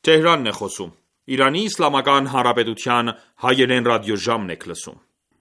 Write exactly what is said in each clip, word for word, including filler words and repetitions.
Թեհրանն է խոսում։ Իրանի Իսլամական Հանրապետության հայերեն ռադիոժամն եք լսում։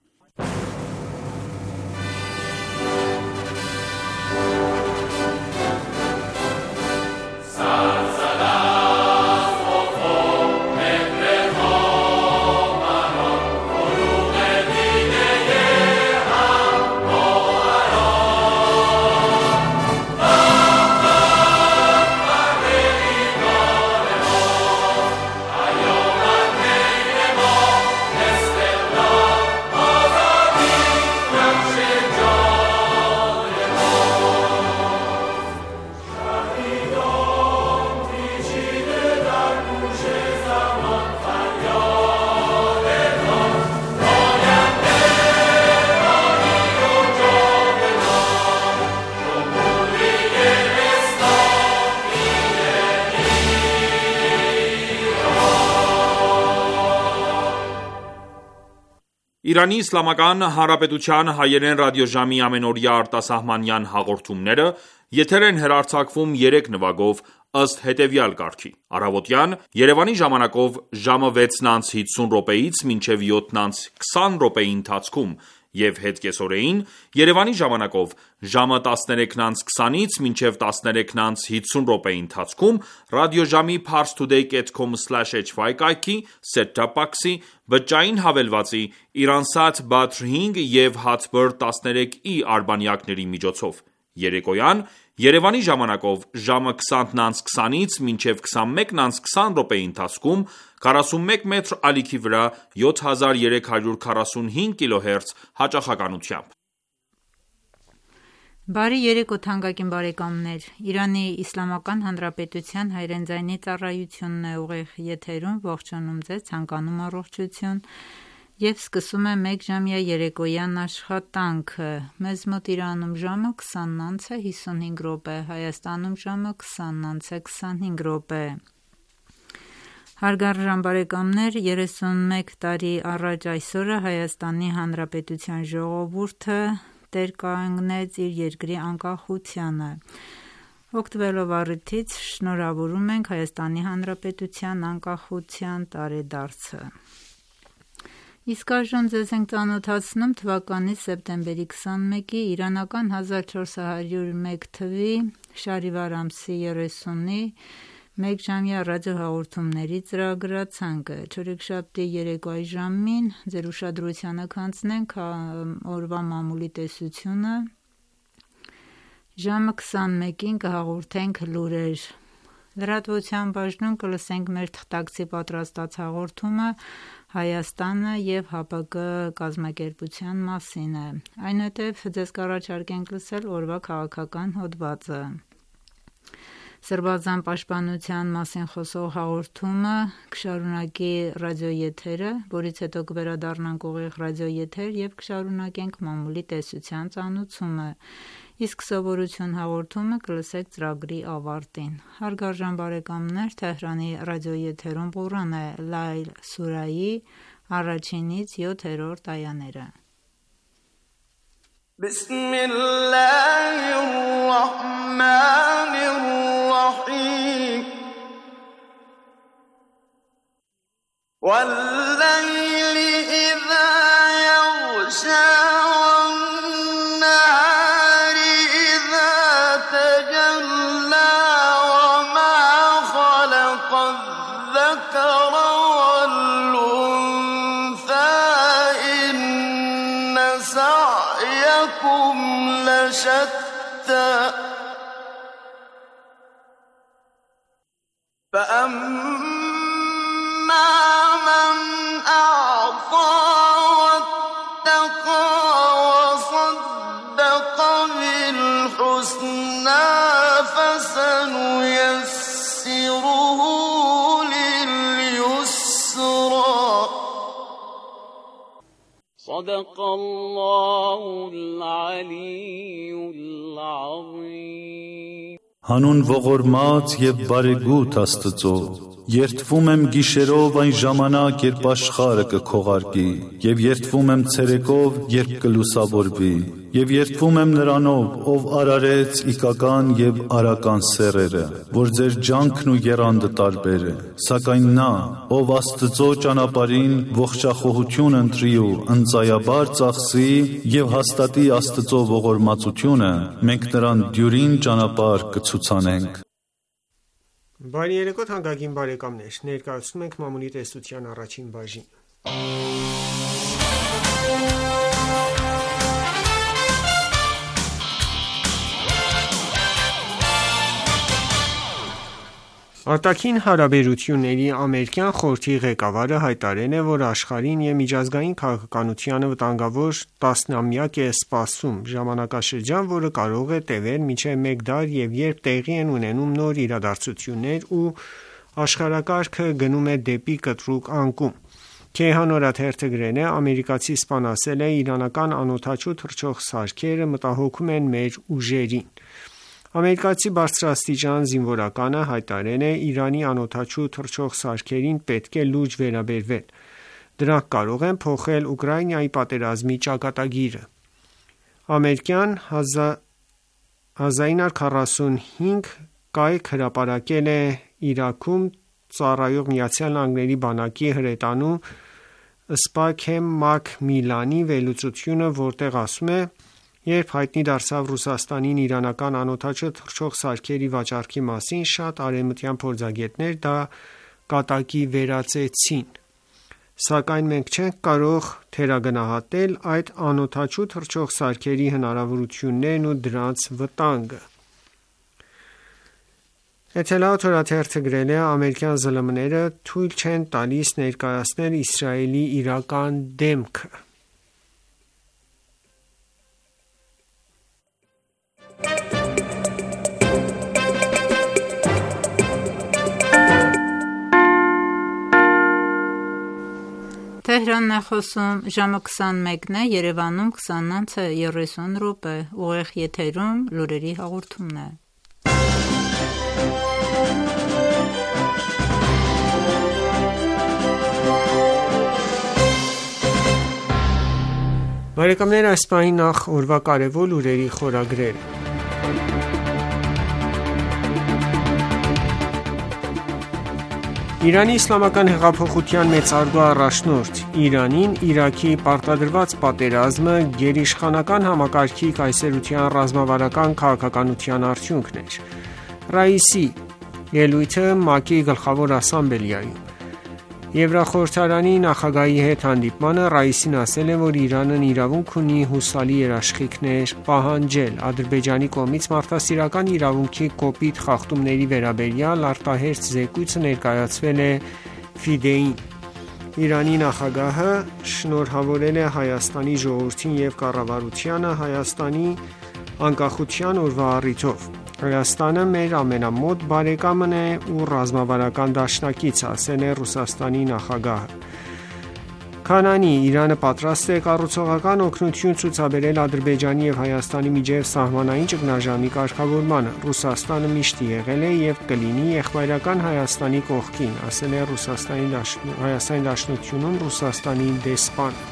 Իրանի Իսլամական Հանրապետության հայերեն ռադիոժամի ամենօրյա արտասահմանյան հաղորդումները եթեր են հեռարձակվում երեք նվագով ըստ հետևյալ կարգի. Առավոտյան Երևանի ժամանակով ժամը վեցն անց հիսուն րոպեից մինչև յոթն անց քսան րոպեի ընթացքում և հետկեսօրեին Երևանի ժամանակով ժամը տասներեքն անց քսանից մինչև տասներեքն անց հիսուն րոպեի ընթացքում ռադիոժամի parstoday dot com slash h y կայքի, set-top box-ի, բջջային հավելվածի, Iransat Badr հինգ և Hatbird տասներեք i արբանյակների միջոցով։ Երեկոյան Երևանի ժամանակով ժամը քսանն անց քսանից մինչև քսանմեկն անց քսան րոպեի ընթացքում քառասունմեկ մետր ալիքի վրա յոթ հազար երեք հարյուր քառասունհինգ կիլոհերց հաճախականությամբ։ Բարի երեկո թանկագին բարեկամներ, Իրանի Իսլամական Հանրապետության հայերեն ձայնի ծառայությունն է ուղիղ եթերում, ողջունում ձեզ, ցանկանում առողջություն և սկսում է մեկ ժամյա երեկոյան աշխատանքը։ Մեզ մոտ Իրանում ժամը քսանն անց է հիսունհինգ րոպե, Հայաստանում ժամը քսանն անց է քսանհինգ րոպե։ Հարգարժան բարեկամներ, երեսունմեկ տարի առաջ այսօրը Հայաստանի Հանրապետության ժողովուրդը տեր կանգնեց իր երկրի անկախությանը։ Օգտվելով առիթից շնորհավորում ենք Հայաստանի Հանրապետության անկախության տարեդարձը։ Իսկ այժմ ձեզ ենք ծանոթացնում թվականի սեպտեմբերի քսանմեկի իրանական հազար չորս հարյուր մեկ թվի շարիվար ամսի երեսունի մեկժամյա ռադիոհաղորդումների ծրագրացանկը։ Չորեքշաբթի երեկոյի ժամին ձեր ուշադրությանը կանցնենք օրվա մամուլի տեսությունը, ժամը քսանմեկին կհաղորդենք լուրեր, լրատվության բաժնում կլսենք մեր թղթակցի պատրաստած հաղորդումը Հայաստանը և ՀԱՊԿ կազմակերպության մասին է։ Այնուհետև ձեզ կառաջարկենք լսել օրվա քաղաքական հոդվածը։ Սրբազան պաշտպանության մասին խոսող հաղորդումը կշարունակի ռադիոեթերը, որից հետո կվերադառնանք ուղիղ ռադիոեթեր և կշարունակենք մամուլի տեսության ծանուցումը, իսկ սովորություն հաղորդումը կլսեք ծրագրի ավարտին։ Հարգարժան բարեկամներ, Թեհրանի ռադիոեթերում Ղուրան է Լայլ սուրայի առաջինից յոթերորդ այաները։ وَاللَّيْلِ إِذَا يَغْشَى وَالنَّهَارِ إِذَا تَجَلَّى وَمَا خَلَقَ الذَّكَرَ وَالْأُنثَى إِنَّ سَعْيَكُمْ لَشَتَّى فَأَمَّا مَنْ أَعْطَى وَاتَّقَى وَصَدَّقَ بِالْحُسْنَى فَسَنُيَسِّرُهُ لِلْيُسْرَى صدق الله العلي العظيم Հանուն ողորմած և բարեգութ Աստծո, երդվում եմ գիշերով այն ժամանակ, երբ աշխարհը կքողարկի, եւ երդվում եմ ցերեկով, երբ կլուսավորվի, եւ երդվում եմ նրանով, ով արարեց իգական եւ արական սեռերը, որ ձեր ջանքն ու եռանդը տարբեր է, սակայն նա, ով Աստծո ճանապարհին ողջախոհություն ընտրի ու ընծայաբար ծախսի եւ հաստատի Աստծո ողորմածությունը, մենք նրան դյուրին ճանապարհ կցուցանենք։ Բարի երեկո թանկագին բարեկամներ, ներկայացնում ենք Մամունի տեսության առաջին բաժինը։ Արտաքին հարաբերությունների ամերիկյան խորհրդի ղեկավարը հայտարարել է, որ աշխարհին և միջազգային քաղաքականությանը վտանգավոր տասնամյակ է սպասում, ժամանակաշրջան, որը կարող է տևել մինչև մեկ դար և երբ տեղի են ունենում նոր իրադարձություններ ու աշխարհակարգը գնում է դեպի կտրուկ անկում։ Քեհան օրաթերթը գրել է. ամերիկացի սպան ասել է. իրանական անօդաչու թռչող սարքերը մտահոգում են մեր ուժերին։ Ամերիկացի բարձրաստիճան զինվորականը հայտարարել է. Իրանի անօդաչու թռչող սարքերին պետք է լուրջ վերաբերվել։ Դրանք կարող են փոխել Ուկրաինայի պատերազմի ճակատագիրը։ Ամերիկյան հազար ինը հարյուր քառասունհինգ կայք հրապարակել է Իրաքում ծառայող Միացյալ Նահանգների բանակի հրետանու Սփաքեմ Մակ-Միլանի վերլուծությունը, որտեղ ասում է. Երբ հայտնի դարձավ Ռուսաստանին իրանական անօդաչու թռչող սարքերի վաճառքի մասին, շատ արևմտյան փորձագետներ դա կատակի վերածեցին։ Սակայն մենք չենք կարող թերագնահատել այդ անօդաչու թռչող սարքերի հնարավորություններն ու դրանց վտանգը։ Էթելաուտ օրաթերթը գրել է. ամերիկյան զլմ-ները թույլ չեն տալիս ներկայացնել Իսրայելի իրական դեմքը։ Թեհրանն է խոսում, ժամը քսանմեկն է, Երևանում քսանինը երեսուն րոպե, ուղիղ եթերում լուրերի հաղորդումն է։ Բարեկամներ, այս պահին նախ օրվա կարևոր լուրերի խորագրերը։ Իրանի իսլամական հեղափոխության մեծարգո առաջնորդ Իրանին Իրաքի պարտադրված պատերազմը գերիշխանական համակարգի կայսերության ռազմավարական քաղաքականության արդյունքն էր։ Ռաիսի ելույթը ՄԱԿ-ի գլխավոր ասամբլեայում։ Եվրախորհրդարանի նախագահի հետ հանդիպմանը Ռաիսին ասել է, որ Իրանն իրավունք ունի հուսալի երաշխիքներ պահանջել։ Ադրբեջանի կողմից մարդասիրական իրավունքի կոպիտ խախտումների վերաբերյալ արտահերթ զեկույցը ներկայացվել է ՖԻԴԵ-ին։ Իրանի նախագահը շնորհավորել է Հայաստանի ժողովրդին և կառավարությանը Հայաստանի անկախության օրվա առիթով։ Հայաստանը մեր ամենամոտ բարեկամն է ու ռազմավարական դաշնակիցը, ասել է Ռուսաստանի նախագահը։ Քանանի Իրանը պատրաստ է կառուցողական օգնություն ցուցաբերել Ադրբեջանի և Հայաստանի միջև սահմանային ճգնաժամի կարգավորմանը։ Ռուսաստանը միշտ եղել է և կլինի եղբայրական Հայաստանի կողքին, ասել է Ռուսաստանի Հայաստանի Դաշնությունում Ռուսաստանի դեսպանը։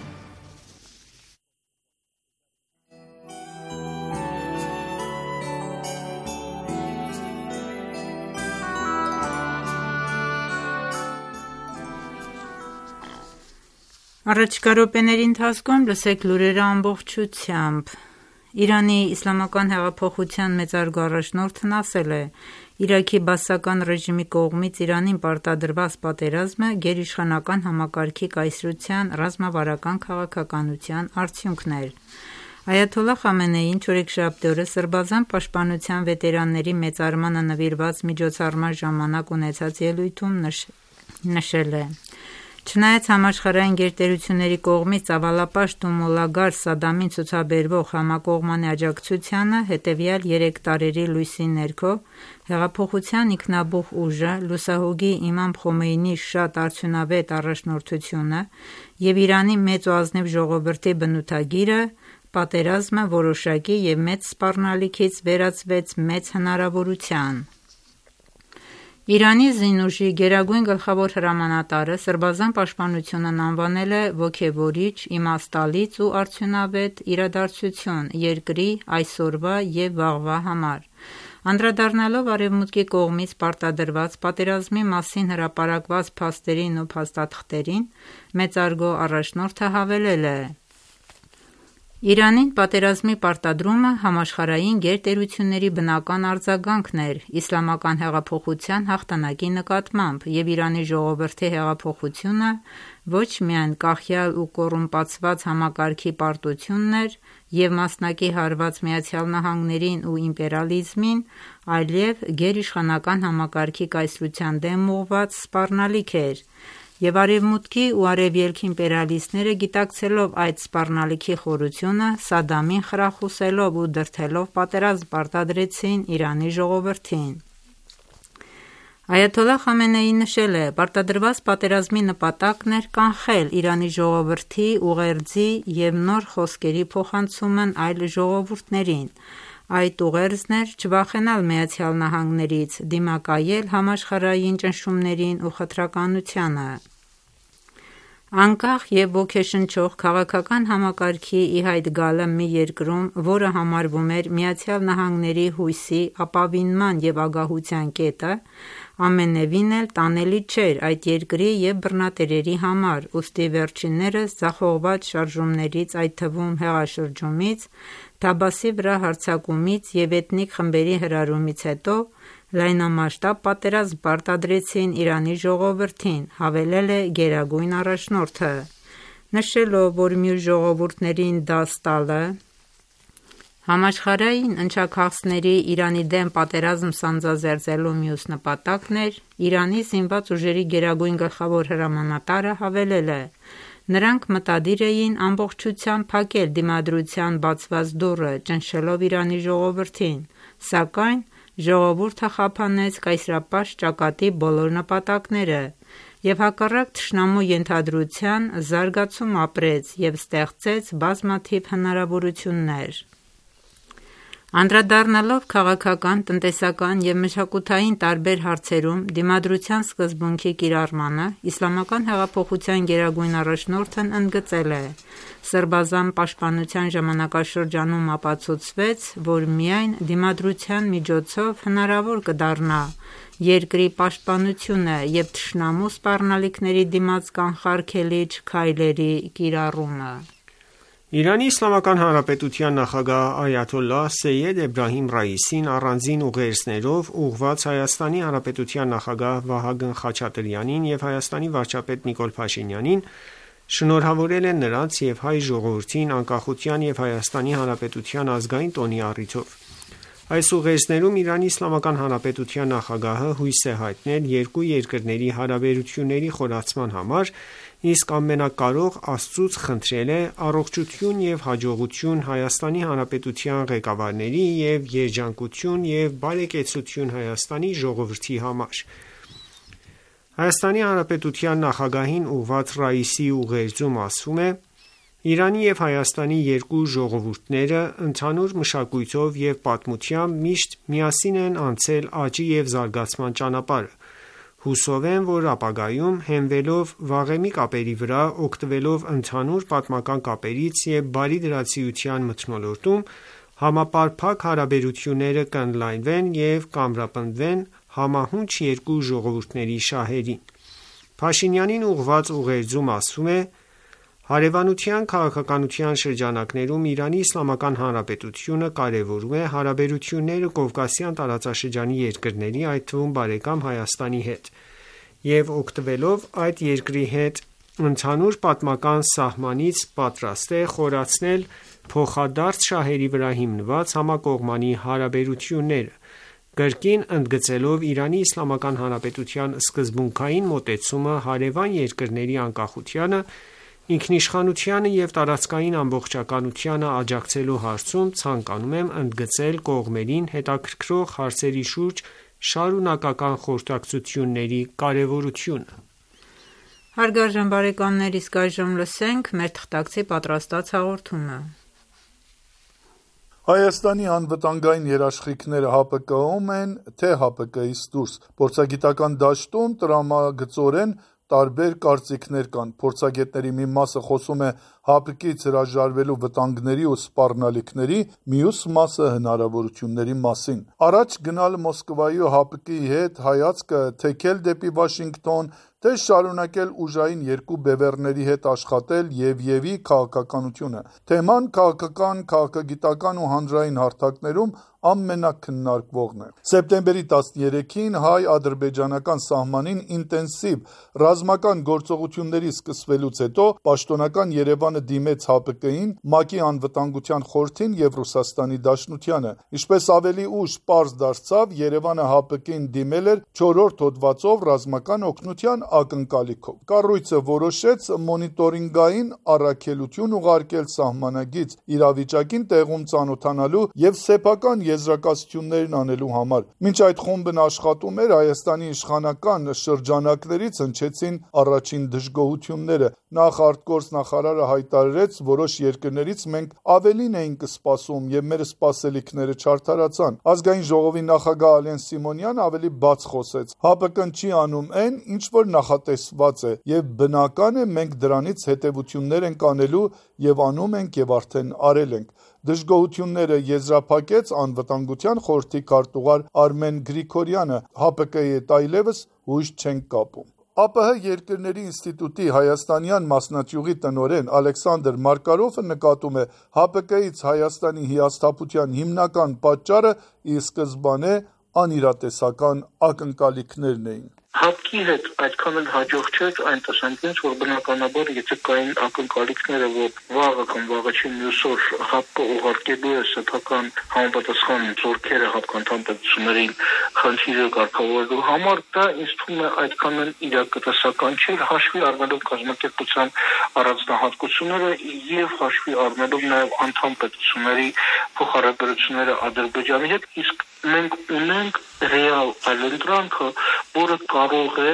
Առաջիկա րոպեների ընթացքում լսեք լուրերը ամբողջությամբ։ Իրանի իսլամական հեղափոխության մեծարգո առաջնորդն ասել է. Իրաքի բաասական ռեժիմի կողմից Իրանին պարտադրված պատերազմը գերիշխանական համակարգի կայսրության ռազմավարական քաղաքականության արդյունքն էր։ Այաթոլլահ Խամենեին չորեքշաբթի օրը Սրբազան պաշտպանության վետերանների մեծարմանը նվիրված միջոցառման ժամանակ ունեցած ելույթում նշել է. Չնայած համաշխարհային գերտերությունների կողմից ծավալապաշտ ու մոլագար Սադամին ցուցաբերվող համակողմանի աջակցությանը, հետևյալ երեք տարրերի լույսի ներքո հեղափոխության ինքնաբուխ ուժը, լուսահոգի Իմամ Խոմեյնիի շատ արդյունավետ առաջնորդությունը և Իրանի մեծ ու ազնիվ ժողովրդի բնութագիրը, պատերազմը որոշակի և մեծ սպառնալիքից վերածվեց մեծ հնարավորության։ Իրանի զինուժի գերագույն գլխավոր հրամանատարը Սրբազան պաշտպանությունն անվանել է ոգևորիչ, իմաստալից ու արդյունավետ իրադարձություն երկրի այսօրվա և վաղվա համար։ Անդրադառնալով Արևմուտքի կողմից պարտադրված պատերազմի մասին հրապարակված փաստերին ու փաստաթղթերին, մեծարգո առաջնորդը հավելել է. «Իրանին պատերազմի պարտադրումը համաշխարհային գերտերությունների բնական արձագանքն էր իսլամական հեղափոխության հաղթանակի նկատմամբ, և Իրանի ժողովրդի հեղափոխությունը ոչ միայն կախյալ ու կոռումպացված համակարգի պարտությունն էր և մասնակի հարված ԱՄՆ-ին ու իմպերիալիզմին, այլև գերիշխանական համակարգի կայսրության դեմ ուղղված սպառնալիք էր, և Արևմուտքի ու Արևելքի իմպերիալիստները գիտակցելով այդ սպառնալիքի խորությունը, Սադամին խրախուսելով ու դրդելով պատերազմ պարտադրեցին Իրանի ժողովրդին»։ Այաթոլլահ Խամենեին նշել է. «Պարտադրված պատերազմի նպատակն էր կանխել Իրանի ժողովրդի ուղերձի և նոր խոսքերի փոխանցումն այլ ժողովուրդներին։ Այդ ուղերձն էր չվախենալ ԱՄՆ-ից, դիմակայել համաշխարհային ճնշումներին ու խտրականությանը։ Անկախ և ոգեշնչող քաղաքական համակարգի ի հայտ գալը մի երկրում, որը համարվում էր ԱՄՆ-ի հույսի, ապավինման և ագահության կետը, ամենևին էլ տանելի չէր այդ երկրի և բռնատերերի համար, ուստի վերջիններս ձախողված շարժումներից, այդ թվում հեղաշրջումից, Թաբասի վրա հարձակումից և էթնիկ խմբերի հրահրումից հետո լայնամասշտաբ պատերազմ պարտադրեցին Իրանի ժողովրդին», հավելել է գերագույն առաջնորդը, նշելով, որ մյուս ժողովուրդներին դաս տալը, համաշխարհային ընչաքաղցների Իրանի դեմ պատերազմ սանձազերծելու մյուս նպատակն էր։ Իրանի զինված ուժերի գերագույն գլխավոր հրամանատարը հավելել է. «Նրանք մտադիր էին ամբողջությամբ փակել դիմադրության բացված դուռը, ճնշելով Իրանի ժողովրդին, սակայն ժողովուրդը խափանեց կայսրապաշտ ճակատի բոլոր նպատակները և հակառակ թշնամու ենթադրության, զարգացում ապրեց և ստեղծեց բազմաթիվ հնարավորություններ»։ Անդրադառնալով քաղաքական, տնտեսական և մշակութային տարբեր հարցերում դիմադրության սկզբունքի կիրառմանը, Իսլամական հեղափոխության գերագույն առաջնորդն ընդգծել է. «Սրբազան պաշտպանության ժամանակաշրջանում ապացուցվեց, որ միայն դիմադրության միջոցով հնարավոր կդառնա երկրի պաշտպանությունը և թշնամու սպառնալիքների դիմաց կանխարգելիչ քայլերի կիրառումը»։ Իրանի Իսլամական Հանրապետության նախագահ այաթոլլահ Սեյյեդ Էբրահիմ Ռայիսին առանձին ուղերձներով ուղղված Հայաստանի Հանրապետության նախագահ Վահագն Խաչատրյանին և Հայաստանի վարչապետ Նիկոլ Փաշինյանին շնորհավորել է նրանց և հայ ժողովրդին անկախության և Հայաստանի Հանրապետության ազգային տոնի առիթով։ Այս ուղերձներում Իրանի Իսլամական Հանրապետության նախագահը հույս է հայտնել երկու երկրների հարաբերությունների խորացման համար, իսկ ամենակարող Աստծուց խնդրել է առողջություն և հաջողություն Հայաստանի Հանրապետության ղեկավարների և երջանկություն և բարեկեցություն Հայաստանի ժողովրդի համար։ Հայաստանի Հանրապետության նախագահին ուղղված Ռայիսի ուղերձում ասվում է. «Իրանի և Հայաստանի երկու ժողովուրդները ընդհանուր մշակույթով և պատմությամբ միշտ միասին են անցել աճի և զարգացման ճանապարհը։ Հուսով եմ, որ ապագայում, հենվելով վաղեմի կապերի վրա, օգտվելով ընդհանուր պատմական կապերից և բարիդրացիության մթնոլորտում, համապարփակ հարաբերությունները կընդլայնվեն և կամրապնդվեն համահունչ երկու ժողովուրդների շահերին»։ Փաշինյանին ուղղված ուղերձում ասվում է. «Հարևանության քաղաքականության շրջանակներում Իրանի Իսլամական Հանրապետությունը կարևորում է հարաբերությունները Կովկասյան տարածաշրջանի երկրների, այդ թվում բարեկամ Հայաստանի հետ, և օգտվելով այդ երկրի հետ ընդհանուր պատմական սահմանից պատրաստ է խորացնել փոխադարձ շահերի վրա հիմնված համակողմանի հարաբերությունները, կրկին ընդգծելով Իրանի Իսլամական Հանրապետության սկզբունքային մոտեցումը հարևան երկրների անկախությանը, ինքնիշխանությանը և տարածքային ամբողջականությանը աջակցելու հարցում ցանկանում եմ ընդգծել կողմերին հետաքրքրող հարցերի շուրջ շարունակական խորհրդակցությունների կարևորությունը»։ Հարգարժան բարեկամներ, իսկ այժմ լսենք մեր թղթակցի պատրաստած հաղորդումը։ Հայաստանի անվտանգային երաշխիքները ՀԱՊԿ-ում են, թե ՀԱՊԿ-ից դուրս։ Փորձագիտական դաշտում տրամագծորեն տարբեր կարծիքներ կան։ Փորձագետների մի մասը խոսում է ՀԱՊԿ-ից հրաժարվելու վտանգների ու սպառնալիքների, մյուս մասը հնարավորությունների մասին։ Առաջ գնալ Մոսկվայի ու ՀԱՊԿ-ի հետ հայացքը թեքել դեպի Վաշինգտոն, թե շարունակել ուժային երկու բևեռների հետ աշխատել եւ եւի քաղաքականությունը։ Թեման քաղաքական, քաղաքագիտական ու հանրային հարթակներում ամենակննարկվողն է։ Սեպտեմբերի տասներեքին հայ-ադրբեջանական սահմանին ինտենսիվ ռազմական գործողությունների սկսվելուց հետո պաշտոնական Երևանը դիմեց ՀԱՊԿ-ին, ՄԱԿ-ի անվտանգության խորհրդին եւ Ռուսաստանի Դաշնությանը։ Ինչպես ավելի ուշ պարզ դարձավ, Երևանը ՀԱՊԿ-ին դիմել էր չորրորդ հոդվածով ռազմական օգնության ակնկալիքով։ Կառույցը որոշեց մոնիտորինգային առաքելություն ուղարկել սահմանագից իրավիճակին տեղում ծանոթանալու եւ սեփական եզրակացություններն անելու համար։ Մինչ այդ խումբն աշխատում էր, Հայաստանի իշխանական շրջանակներից հնչեցին առաջին դժգոհությունները։ Նախ արտգործնախարարը հայտարարեց, որոշ երկրներից մենք ավելին էինք սպասում եւ մեր սպասելիքները չարդարացան։ Ազգային ժողովի նախագահ Ալեն Սիմոնյան ավելի բաց խոսեց. ՀԱՊԿ-ն չի անում այն, ինչ որ նախատեսված է, եւ բնական է մենք դրանից հետեւություններ ենք անելու եւ անում ենք եւ արդեն արել ենք։ Դժգոհությունները եզրափակեց անվտանգության խորհրդի քարտուղար Արմեն Գրիգորյանը։ ՀԱՊԿ-ի հետ այլևս հույս չենք կապում։ ԱՊՀ երկրների ինստիտուտի հայաստանյան մասնաճյուղի տնօրեն Ալեքսանդր Մարկարովը նկատում է, ՀԱՊԿ-ից Հայաստանի հիասթափության հիմնական պատճառը ի սկզբանե անիրատեսական ակնկալիքներն էին։ ՀԱՊԿ-ի հետ այդքան էլ հաջող չէր այն տեսանկյունից, որ բնականաբար եթե կային ակնկալիքները, որ վաղը կամ վաղաչին մյուս օր ՀԱՊԿ-ը ուղարկելու է սեփական համապատասխան զորքերը հապկանթան պետություններին խնդիրը կարգավորելու համար, դա ինձ թվում է այդքան էլ իրատեսական չէր, հաշվի առնելով կազմակերպության առանձնահատկությունները եւ հաշվի առնելով նաեւ անդամ պետությունների փոխհարաբերությունները Ադրբեջանի հետ, իսկ մենք ունենք ռեալ այլընտրանքը, որը կարող է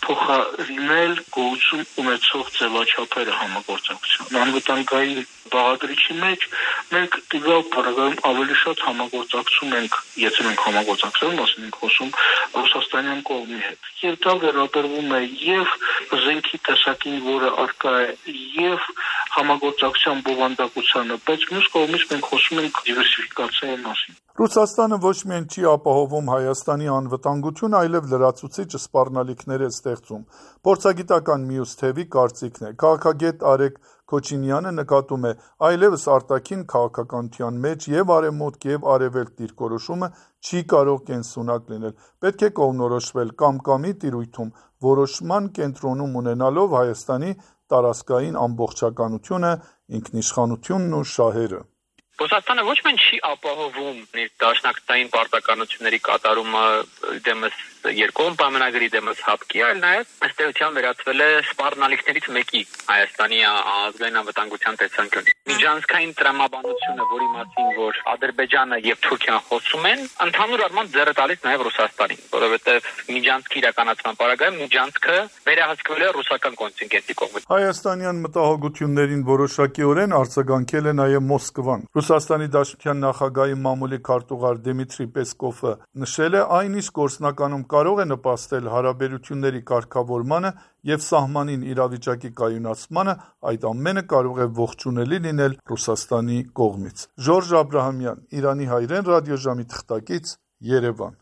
փոխարինել գոյություն ունեցող ձևաչափերը համագործակցության։ Անվտանգային բաղադրիչի մեջ մենք դիվալ параգայում ավելի շատ համագործակցում ենք, եթե մենք համագործակցում մասին ենք խոսում ռուսաստանյան կողմի հետ։ Եվ դա վերաբերվում է եւ զենքի տեսակին, որը արկա է, եւ համագործակցության բովանդակությանը, բայց մյուս կողմից մենք խոսում ենք դիվերսիֆիկացիայի մասին։ Ռուսաստանը ոչ միայն չի ապահովում Հայաստանի անվտանգություն, այլև լրացուցիչ սպառնալիքներ է ստեղծում։ Փորձագիտական մյուս թևի կարծիքն է։ Քաղաքագետ Արեգ Քոչինյանը նկատում է, այլևս արտաքին քաղաքականության մեջ եւ արևմուտք եւ արևելք դիրքորոշումը չի կարող կենսունակ լինել։ Պետք է կողմնորոշվել կամ-կամի տիրույթում, որոշման կենտրոնում ունենալով Հայաստանի տարածքային ամբողջականությունը, ինքնիշխանությունն ու շահերը։ Ռուսաստանը ոչ միայն չի ապահովում իր դաշնակցային պարտականությունների կատարումը դեմս երկկողմ պայմանագրի դեմս ՀԱՊԿ-ի, այլ նաև ըստ էության վերածվել է սպառնալիքներից մեկի Հայաստանի ազգային անվտանգության տեսանկյունից։ Միջանցքային տրամաբանությունը, որի մասին որ Ադրբեջանը եւ Թուրքիան խոսում են, ընդհանուր առմամբ ձեռը տալիս նաև Ռուսաստանին, որովհետեւ միջանցքի իրականացման պարագայում միջանցքը վերահսկվել է ռուսական կոնտինգենտի կողմից։ Հայաստանյան մտահոգություններին որոշակիորեն արձագանքել է նաև Մոսկվան։ Ռուսաստանի Դաշնության նախագահի մամուլի քարտուղար Դիմիտրի Պեսկովը նշել է, այն ինչ գործնականում կարող է նպաստել հարաբերությունների կարգավորմանը եւ սահմանին իրավիճակի կայունացմանը, այդ ամենը կարող է ողջունելի լինել Ռուսաստանի կողմից։ Ժորժ Աբրահամյան, Իրանի հայրեն ռադիոժամի թղթակից, Երևան։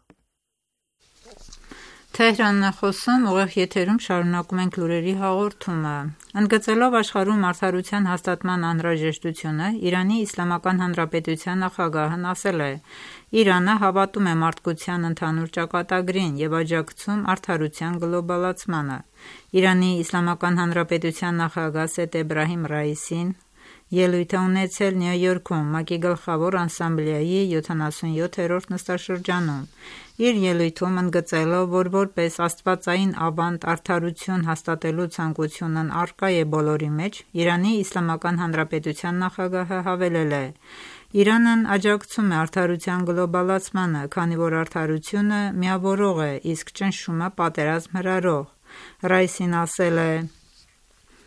Թեհրանն է խոսում, ուղիղ եթերում շարունակում ենք լուրերի հաղորդումը։ Ընդգծելով աշխարհում արդարության հաստատման անհրաժեշտությունը, Իրանի Իսլամական Հանրապետության նախագահն ասել է. Իրանը հավատում է մարդկության ընդհանուր ճակատագրին եւ աջակցում արդարության գլոբալացմանը։ Իրանի Իսլամական Հանրապետության նախագահ Սեյեդ Էբրահիմ Ռայիսին ելույթ է ունեցել Նյու Յորքում ՄԱԿ-ի գլխավոր ասամբլեայի յոթանասունյոթերորդ նստաշրջանում։ Իր ելույթում ընդգծելով, որ որպես աստվածային ավանդ արդարություն հաստատելու ցանկությունն առկա է բոլորի մեջ, Իրանի Իսլամական Հանրապետության նախագահը հավելել է. Իրանն աջակցում է արդարության գլոբալացմանը, քանի որ արդարությունը միավորող է, իսկ ճնշումը պատերազմ հրահրող։ Ռայիսին ասել է.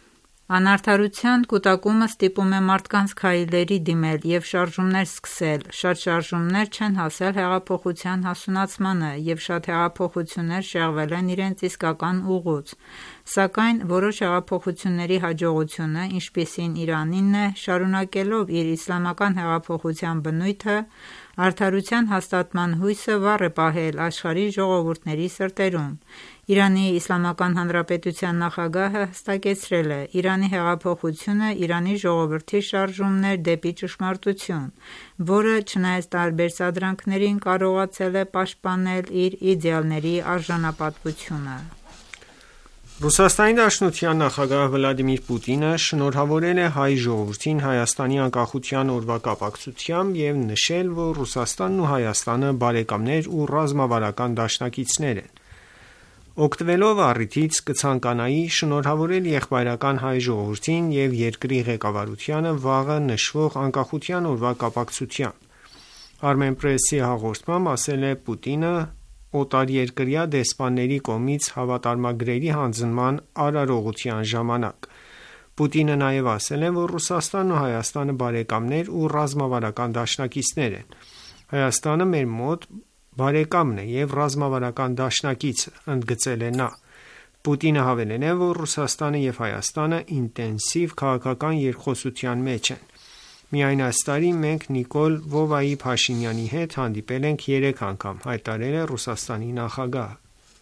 Անարդարության կուտակումը ստիպում է մարդկանց քայլերի դիմել և շարժումներ սկսել, շատ շարժումներ չեն հասել հեղափոխության հասունացմանը և շատ հեղափոխություններ շեղվել են իրենց իսկական ուղուց, սակայն որոշ հեղափոխությունների հաջողությունը, ինչպիսին Իրանինն է, շարունակելով իր իսլամական հեղափոխության բնույթը, արդարության հաստատման հույսը վառ է պահել աշխարհի ժողովուրդների սրտերում։ Իրանի Իսլամական Հանրապետության նախագահը հստակեցրել է. «Իրանի հեղափոխությունը Իրանի ժողովրդի շարժումն էր դեպի ճշմարտություն, որը չնայած տարբեր սադրանքներին կարողացել է պաշտպանել իր իդեալների արժանապատվությունը»։ Ռուսաստանի Դաշնության նախագահ Վլադիմիր Պուտինը շնորհավորել է հայ ժողովրդին Հայաստանի անկախության օրվա կապակցությամբ և նշել, որ Ռուսաստանն ու Հայաստանը բարեկամներ ու ռազմավարական դաշնակիցներ են։ Օգտվելով առիթից կցանկանայի շնորհավորել եղբայրական հայ ժողովրդին և երկրի ղեկավարությանը վաղը նշվող անկախության օրվա կապակցությամբ։ Armenpress-ի հաղորդմամբ ասել է Պուտինը օտարերկրյա դեսպանների կողմից հավատարմագրերի հանձնման արարողության ժամանակ։ Պուտինը նաև ասել է, որ Ռուսաստանն ու Հայաստանը բարեկամներ ու ռազմավարական դաշնակիցներ են։ Հայաստանը մեր մոտ բարեկամն է և ռազմավարական դաշնակիցը, ընդգծել է նա։ Պուտինը հավելել է, որ Ռուսաստանը և Հայաստանը ինտենսիվ քաղաքական երկխոսության մեջ են։ Միայն այս տարի մենք Նիկոլ Վովայի Փաշինյանի հետ հանդիպել ենք երեք անգամ, հայտարարել է Ռուսաստանի նախագահը։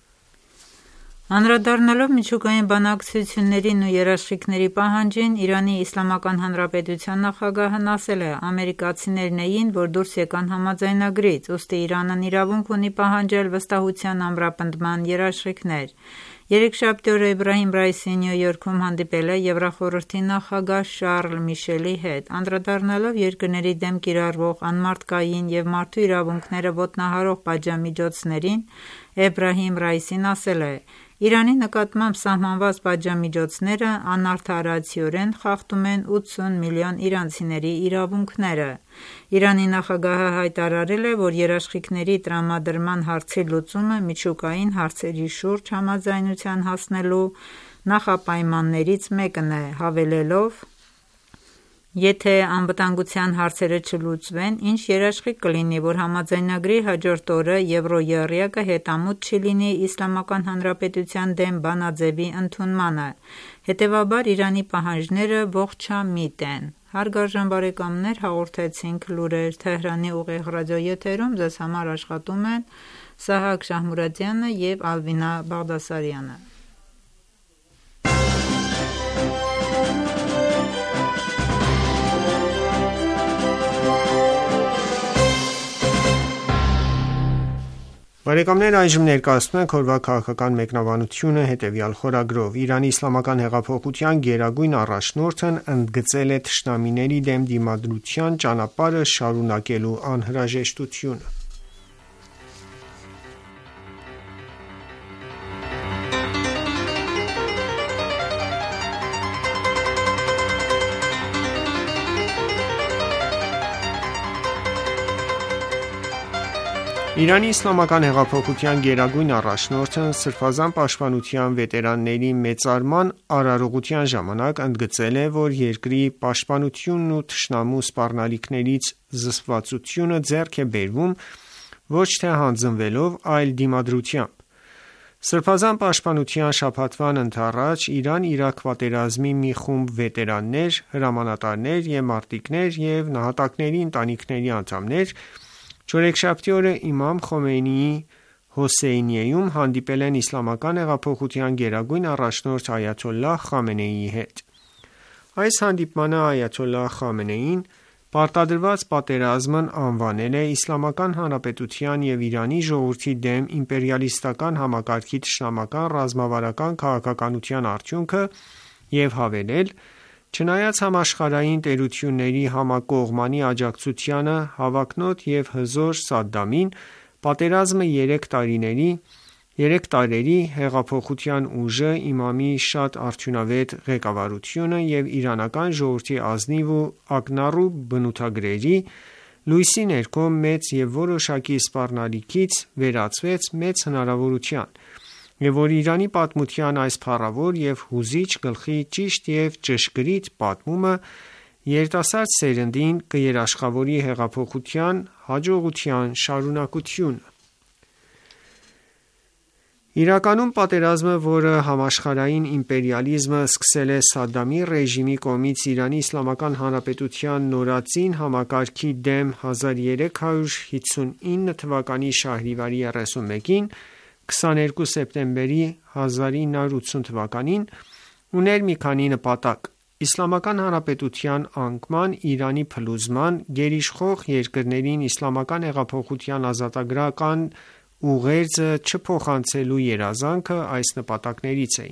Անդրադառնալով միջուկային բանակցություններին ու երաշխիքների պահանջին, Իրանի Իսլամական Հանրապետության նախագահն ասել է. «Ամերիկացիներն էին, որ դուրս եկան համաձայնագրից, ուստի Իրանն իրավունք ունի պահանջել վստահության ամրապնդման երաշխիքներ»։ Երեքշաբթի օրը Էբրահիմ Ռայիսին Նյու Յորքում հանդիպել է Եվրախորհրդի նախագահ Շարլ Միշելի հետ։ Անդրադառնալով երկրների դեմ կիրառվող անմարդկային և մարդու իրավունքները ոտնահարող պատժամիջոցներին, Էբրահիմ Ռայիսին ասել է. «Իրանի նկատմամբ սահմանված պատժամիջոցները անարդարացիորեն խախտում են ութսուն միլիոն իրանցիների իրավունքները»։ Իրանի նախագահը հայտարարել է, որ երաշխիքների տրամադրման հարցի լուծումը միջուկային հարցերի շուրջ համաձայնության հասնելու նախապայմաններից մեկն է, հավելելով. «Եթե անվտանգության հարցերը չլուծվեն, ինչ երաշխիք կլինի, որ համաձայնագրի հաջորդ օրը Եվրոեռյակը հետամուտ չի լինի Իսլամական Հանրապետության դեմ բանաձևի ընդունմանը։ Հետևաբար Իրանի պահանջները ողջամիտ են»։ Հարգարժան բարեկամներ, հաղորդեցինք լուրեր Թեհրանի ուղիղ ռադիոեթերում, ձեզ համար աշխատում են Սահակ Շահմուրադյանը և Ալվինա Բաղդասարյանը։ Բարեկամներ, այժմ ներկայացնում ենք օրվա քաղաքական մեկնաբանությունը հետևյալ խորագրով. Իրանի իսլամական հեղափոխության գերագույն առաջնորդն ընդգծել է թշնամիների դեմ դիմադրության ճանապարհը շարունակելու անհրաժեշտությունը։ Իրանի իսլամական հեղափոխության գերագույն առաջնորդն Սրբազան պաշտպանության վետերանների մեծարման արարողության ժամանակ ընդգծել է, որ երկրի պաշտպանությունն ու թշնամու սպառնալիքներից զսպվածությունը ձեռք է բերվում ոչ թե հանձնվելով, այլ դիմադրությամբ։ Սրբազան պաշտպանության շաբաթվան ընդառաջ Իրան-Իրաք պատերազմի մի խումբ վետերաններ, հրամանատարներ և մարտիկներ և նահատակների ընտանիքների անդամներ չորեքշաբթի օրը Իմամ Խոմեյնիի Հոսեյնիեում հանդիպել են իսլամական հեղափոխության գերագույն առաջնորդ Այաթոլլահ Խամենեիի հետ։ Այս հանդիպմանը Այաթոլլահ Խամենեին պարտադրված պատերազմն անվանել է Իսլամական Հանրապետության և Իրանի ժողովրդի դեմ իմպերիալիստական համակարգի թշնամական ռազմավարական քաղաքականության արդյունքը և հավելել. «Չնայած համաշխարհային տերությունների համակողմանի աջակցությանը հավակնոտ և հզոր Սադդամին, պատերազմը երեք տարիների երեք տարերի հեղափոխության ուժը, իմամի շատ արդյունավետ ղեկավարությունը և իրանական ժողովրդի ազնիվ ու ակնառու բնութագրերի լույսի ներքո մեծ և որոշակի սպառնալիքից վերածվեց մեծ հնարավորության, և որ Իրանի պատմության այս փառավոր և հուզիչ գլխի ճիշտ և ճշգրիտ պատմումը երիտասարդ սերնդին կերաշխավորի հեղափոխության հաջողության շարունակությունը: Իրականում պատերազմը, որը համաշխարհային իմպերիալիզմը սկսել է Սադամի ռեժիմի կողմից Իրանի Իսլամական Հանրապետության նորածին համակարգի դեմ հազար երեք հարյուր հիսունինը թվականի շահրիվարի երեսունմեկին, քսաներկու սեպտեմբերի հազար ինը հարյուր ութսուն թվականին, ուներ մի քանի նպատակ. Իսլամական Հանրապետության անկման, Իրանի փլուզման, գերիշխող երկրներին իսլամական հեղափոխության ազատագրական ուղերձը չփոխանցելու երազանքը այս նպատակներից էին: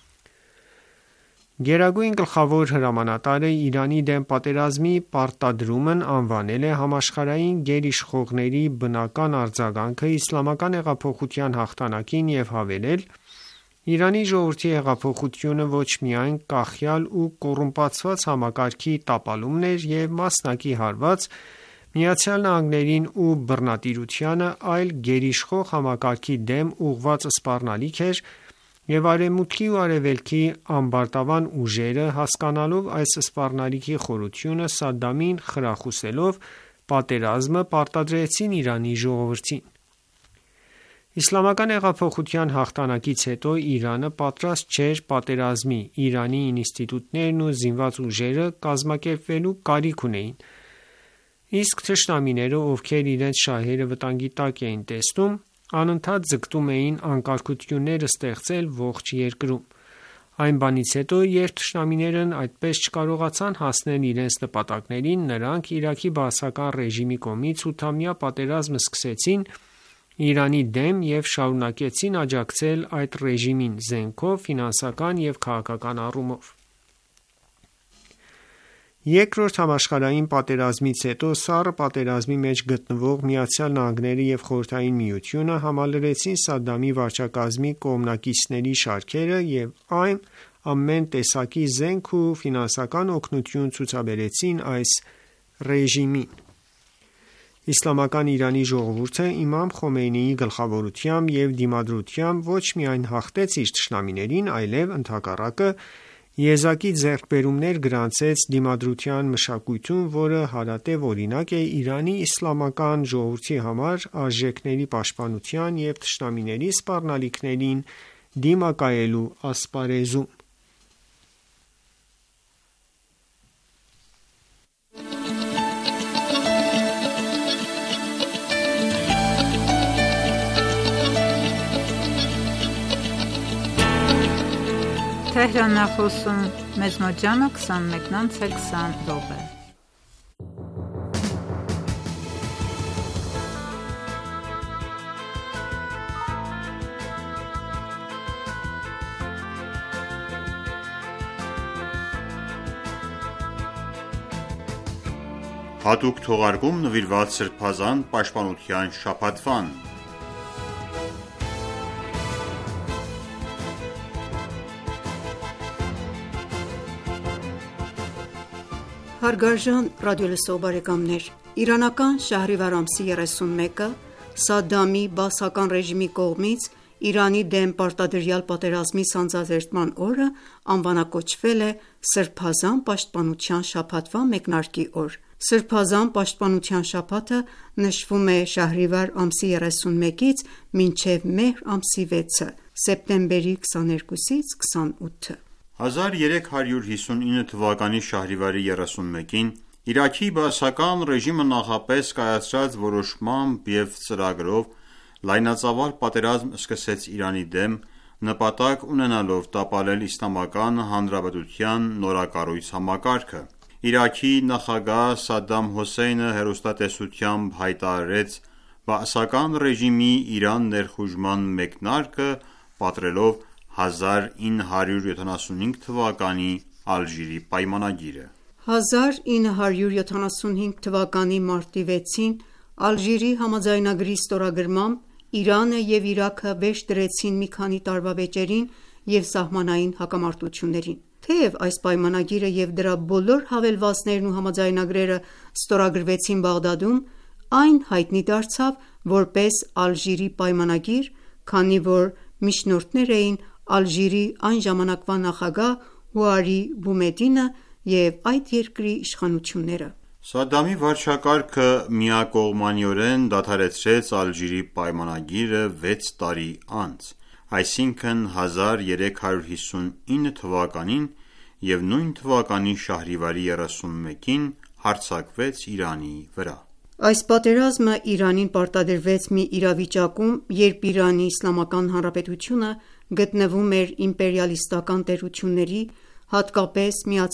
Գերագույն գլխավոր հրամանատարը Իրանի դեմ պատերազմի պարտադրումն անվանել է համաշխարհային գերիշխողների բնական արձագանքը իսլամական հեղափոխության հաղթանակին և հավելել. «Իրանի ժողովրդի հեղափոխությունը ոչ միայն կախյալ ու կոռումպացված համակարգի տապալումն էր և մասնակի հարված ԱՄՆ-ին ու բռնատիրությանը, այլ գերիշխող համակարգի դեմ ուղղված սպառնալիք էր և Արևմուտքի ու Արևելքի ամբարտավան ուժերը, հասկանալով այս սպառնալիքի խորությունը, Սադամին խրախուսելով պատերազմը, պարտադրեցին Իրանի ժողովրդին: Իսլամական հեղափոխության հաղթանակից հետո Իրանը պատրաստ չէր պատերազմի, Իրանի ինստիտուտներն ու զինված ուժերը կազմակերպվելու կարիք ունեին, իսկ թշնամիները, ովքեր իրենց շահերը վտանգի տակ էին տեսնում, անընդհատ ձգտում էին անկարգություններ ստեղծել ողջ երկրում: Այն բանից հետո, երբ թշնամիներն այդպես չկարողացան հասնել իրենց նպատակներին, նրանք Իրաքի բաասական ռեժիմի կողմից ութամյա պատերազմ սկսեցին Իրանի դեմ և շարունակեցին աջակցել այդ ռեժիմին զենքով, ֆինանսական և քաղաքական առումով: Երկրորդ համաշխարհային պատերազմից հետո սառը պատերազմի մեջ գտնվող ԱՄՆ-ը և Խորհրդային Միությունը համալրեցին Սադամի վարչակարգի կողմնակիցների շարքերը և ամեն տեսակի զենք ու ֆինանսական օգնություն ցուցաբերեցին այս ռեժիմին: Իսլամական Իրանի ժողովուրդը իմամ Խոմեյնիի գլխավորությամբ և դիմադրությամբ ոչ միայն հաղթեց իր թշնամիներին, այլև ընդհակառակը եզակի ձեռքբերումներ գրանցեց դիմադրության մշակույթում, որը հարատև օրինակ է Իրանի իսլամական ժողովրդի համար արժեքների պաշտպանության և թշնամիների սպառնալիքներին դիմակայելու ասպարեզում: Հատուկ թողարկում նվիրված Սրբազան պաշտպանության շաբաթվան: Հարգարժան ռադիոլսող բարեկամներ, իրանական շահրիվար ամսի երեսունմեկը Սադամի բաասական ռեժիմի կողմից Իրանի դեմ պարտադրյալ պատերազմի սանձազերծման օրը անվանակոչվել է Սրբազան պաշտպանության շաբաթվա մեկնարկի օր: Սրբազան պաշտպանության շաբաթը նշվում է շահրիվար ամսի երեսունմեկից մինչև մեհր ամսի վեցը՝ սեպտեմբերի քսաներկուսից քսանութը: հազար երեք հարյուր հիսունինը թվականի շահրիվարի երեսունմեկին Իրաքի բաասական ռեժիմը նախապես կայացրած որոշմամբ և ծրագրով լայնածավալ պատերազմ սկսեց Իրանի դեմ՝ նպատակ ունենալով տապալել Իսլամական Հանրապետության նորակառույց համակարգը: Իրաքի նախագահ Սադամ Հոսեյնը հեռուստատեսությամբ հայտարարեց բաասական ռեժիմի Իրան ներխուժման մեկնարկը պատռելով հազար ինը հարյուր յոթանասունհինգ թվականի Ալժիրի պայմանագիրը: հազար ինը հարյուր յոթանասունհինգ թվականի մարտի վեցին Ալժիրի համաձայնագրի ստորագրմամբ Իրանը և Իրաքը վերջ դրեցին մի քանի տարվա վեճերին և սահմանային հակամարտություններին: Թեև այս պայմանագիրը և դրա բոլոր հավելվածներն ու համաձայնագրերը ստորագրվեցին Բաղդադում, այն հայտնի դարձավ որպես Ալժիրի պայմանագիր, քանի որ Միջնորդներ էին Ալժիրի այն ժամանակվա նախագահ Հուարի Բումեդինը և այդ երկրի իշխանությունները։ Սադամի վարչակարգը միակողմանիորեն դադարեցրեց Ալժիրի պայմանագիրը վեց տարի անց, այսինքն հազար երեք հարյուր հիսունինը թվականին և նույն թվականի շահրիվարի երեսունմեկին հարձակվեց Իրանի վրա։ Այս պատերազմը Իրանին պարտադրվեց մի իրավիճակում, երբ Իրանի Իսլամական Հանրապետությունը գտնվում էր իմպերիալիստական տերությունների, հատկապես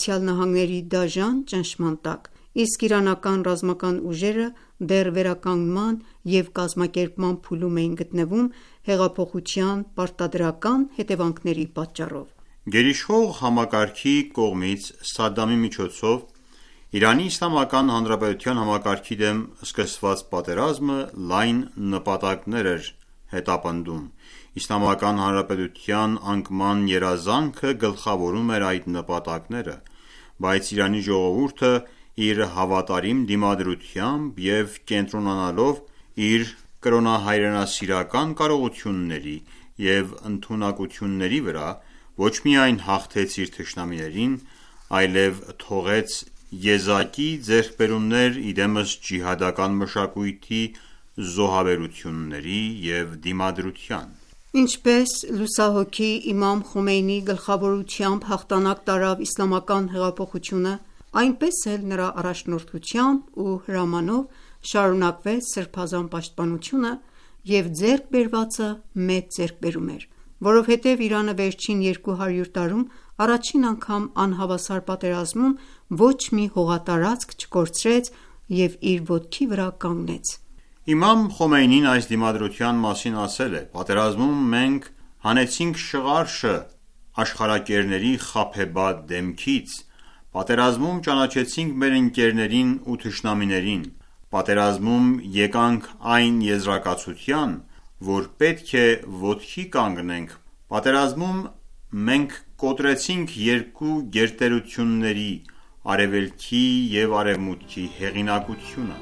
ԱՄՆ-ի դաժան ճնշման տակ, իսկ իրանական ռազմական ուժերը դեռ վերականգնման և կազմակերպման փուլում էին գտնվում հեղափոխության պարտադրական հետևանքների պատճառով։ Գերիշխող համակարգի կողմից Սադամի միջոցով Իրանի Իսլամական Հանրապետության համակարգի դեմ սկսված պատերազմը լայն նպատակներ էր հետապնդում։ Իսլամական Հանրապետության անկման երազանքը գլխավորում էր այդ նպատակները, բայց Իրանի ժողովուրդը իր հավատարիմ դիմադրությամբ և կենտրոնանալով իր կրոնահայրենասիրական կարողությունների և ընդունակությունների վրա, ոչ միայն հաղթեց իր թշնամիներին, այլև թողեց եզակի ձեռքբերումներ իդեմս ջիհադական մշակույթի, զոհաբերությունների և դիմադրության։ Ինչպես լուսահոգի Իմամ Խոմեյնիի գլխավորությամբ հաղթանակ տարավ իսլամական հեղափոխությունը, այնպես էլ նրա առաջնորդությամբ ու հրամանով շարունակվեց սրբազան պաշտպանությունը և ձեռք բերվածը մեծ ձեռքբերում էր, որովհետև Իրանը վերջին երկու հարյուր տարում առաջին անգամ անհավասար պատերազմում ոչ մի հողատարածք չկորցրեց և իր ոտքի վրա կանգնեց։ Իմամ Խոմեյնին այս դիմադրության մասին ասել է. «Պատերազմում մենք հանեցինք շղարշը աշխարհակերների խաբեբադ դեմքից, պատերազմում ճանաչեցինք մեր ընկերներին ու թշնամիներին, պատերազմում եկանք այն եզրակացության, որ պետք է ոտքի կանգնենք, պատերազմում մենք կոտրեցինք երկու գերտերությունների՝ Արևելքի և Արևմուտքի հեղինակությունը»։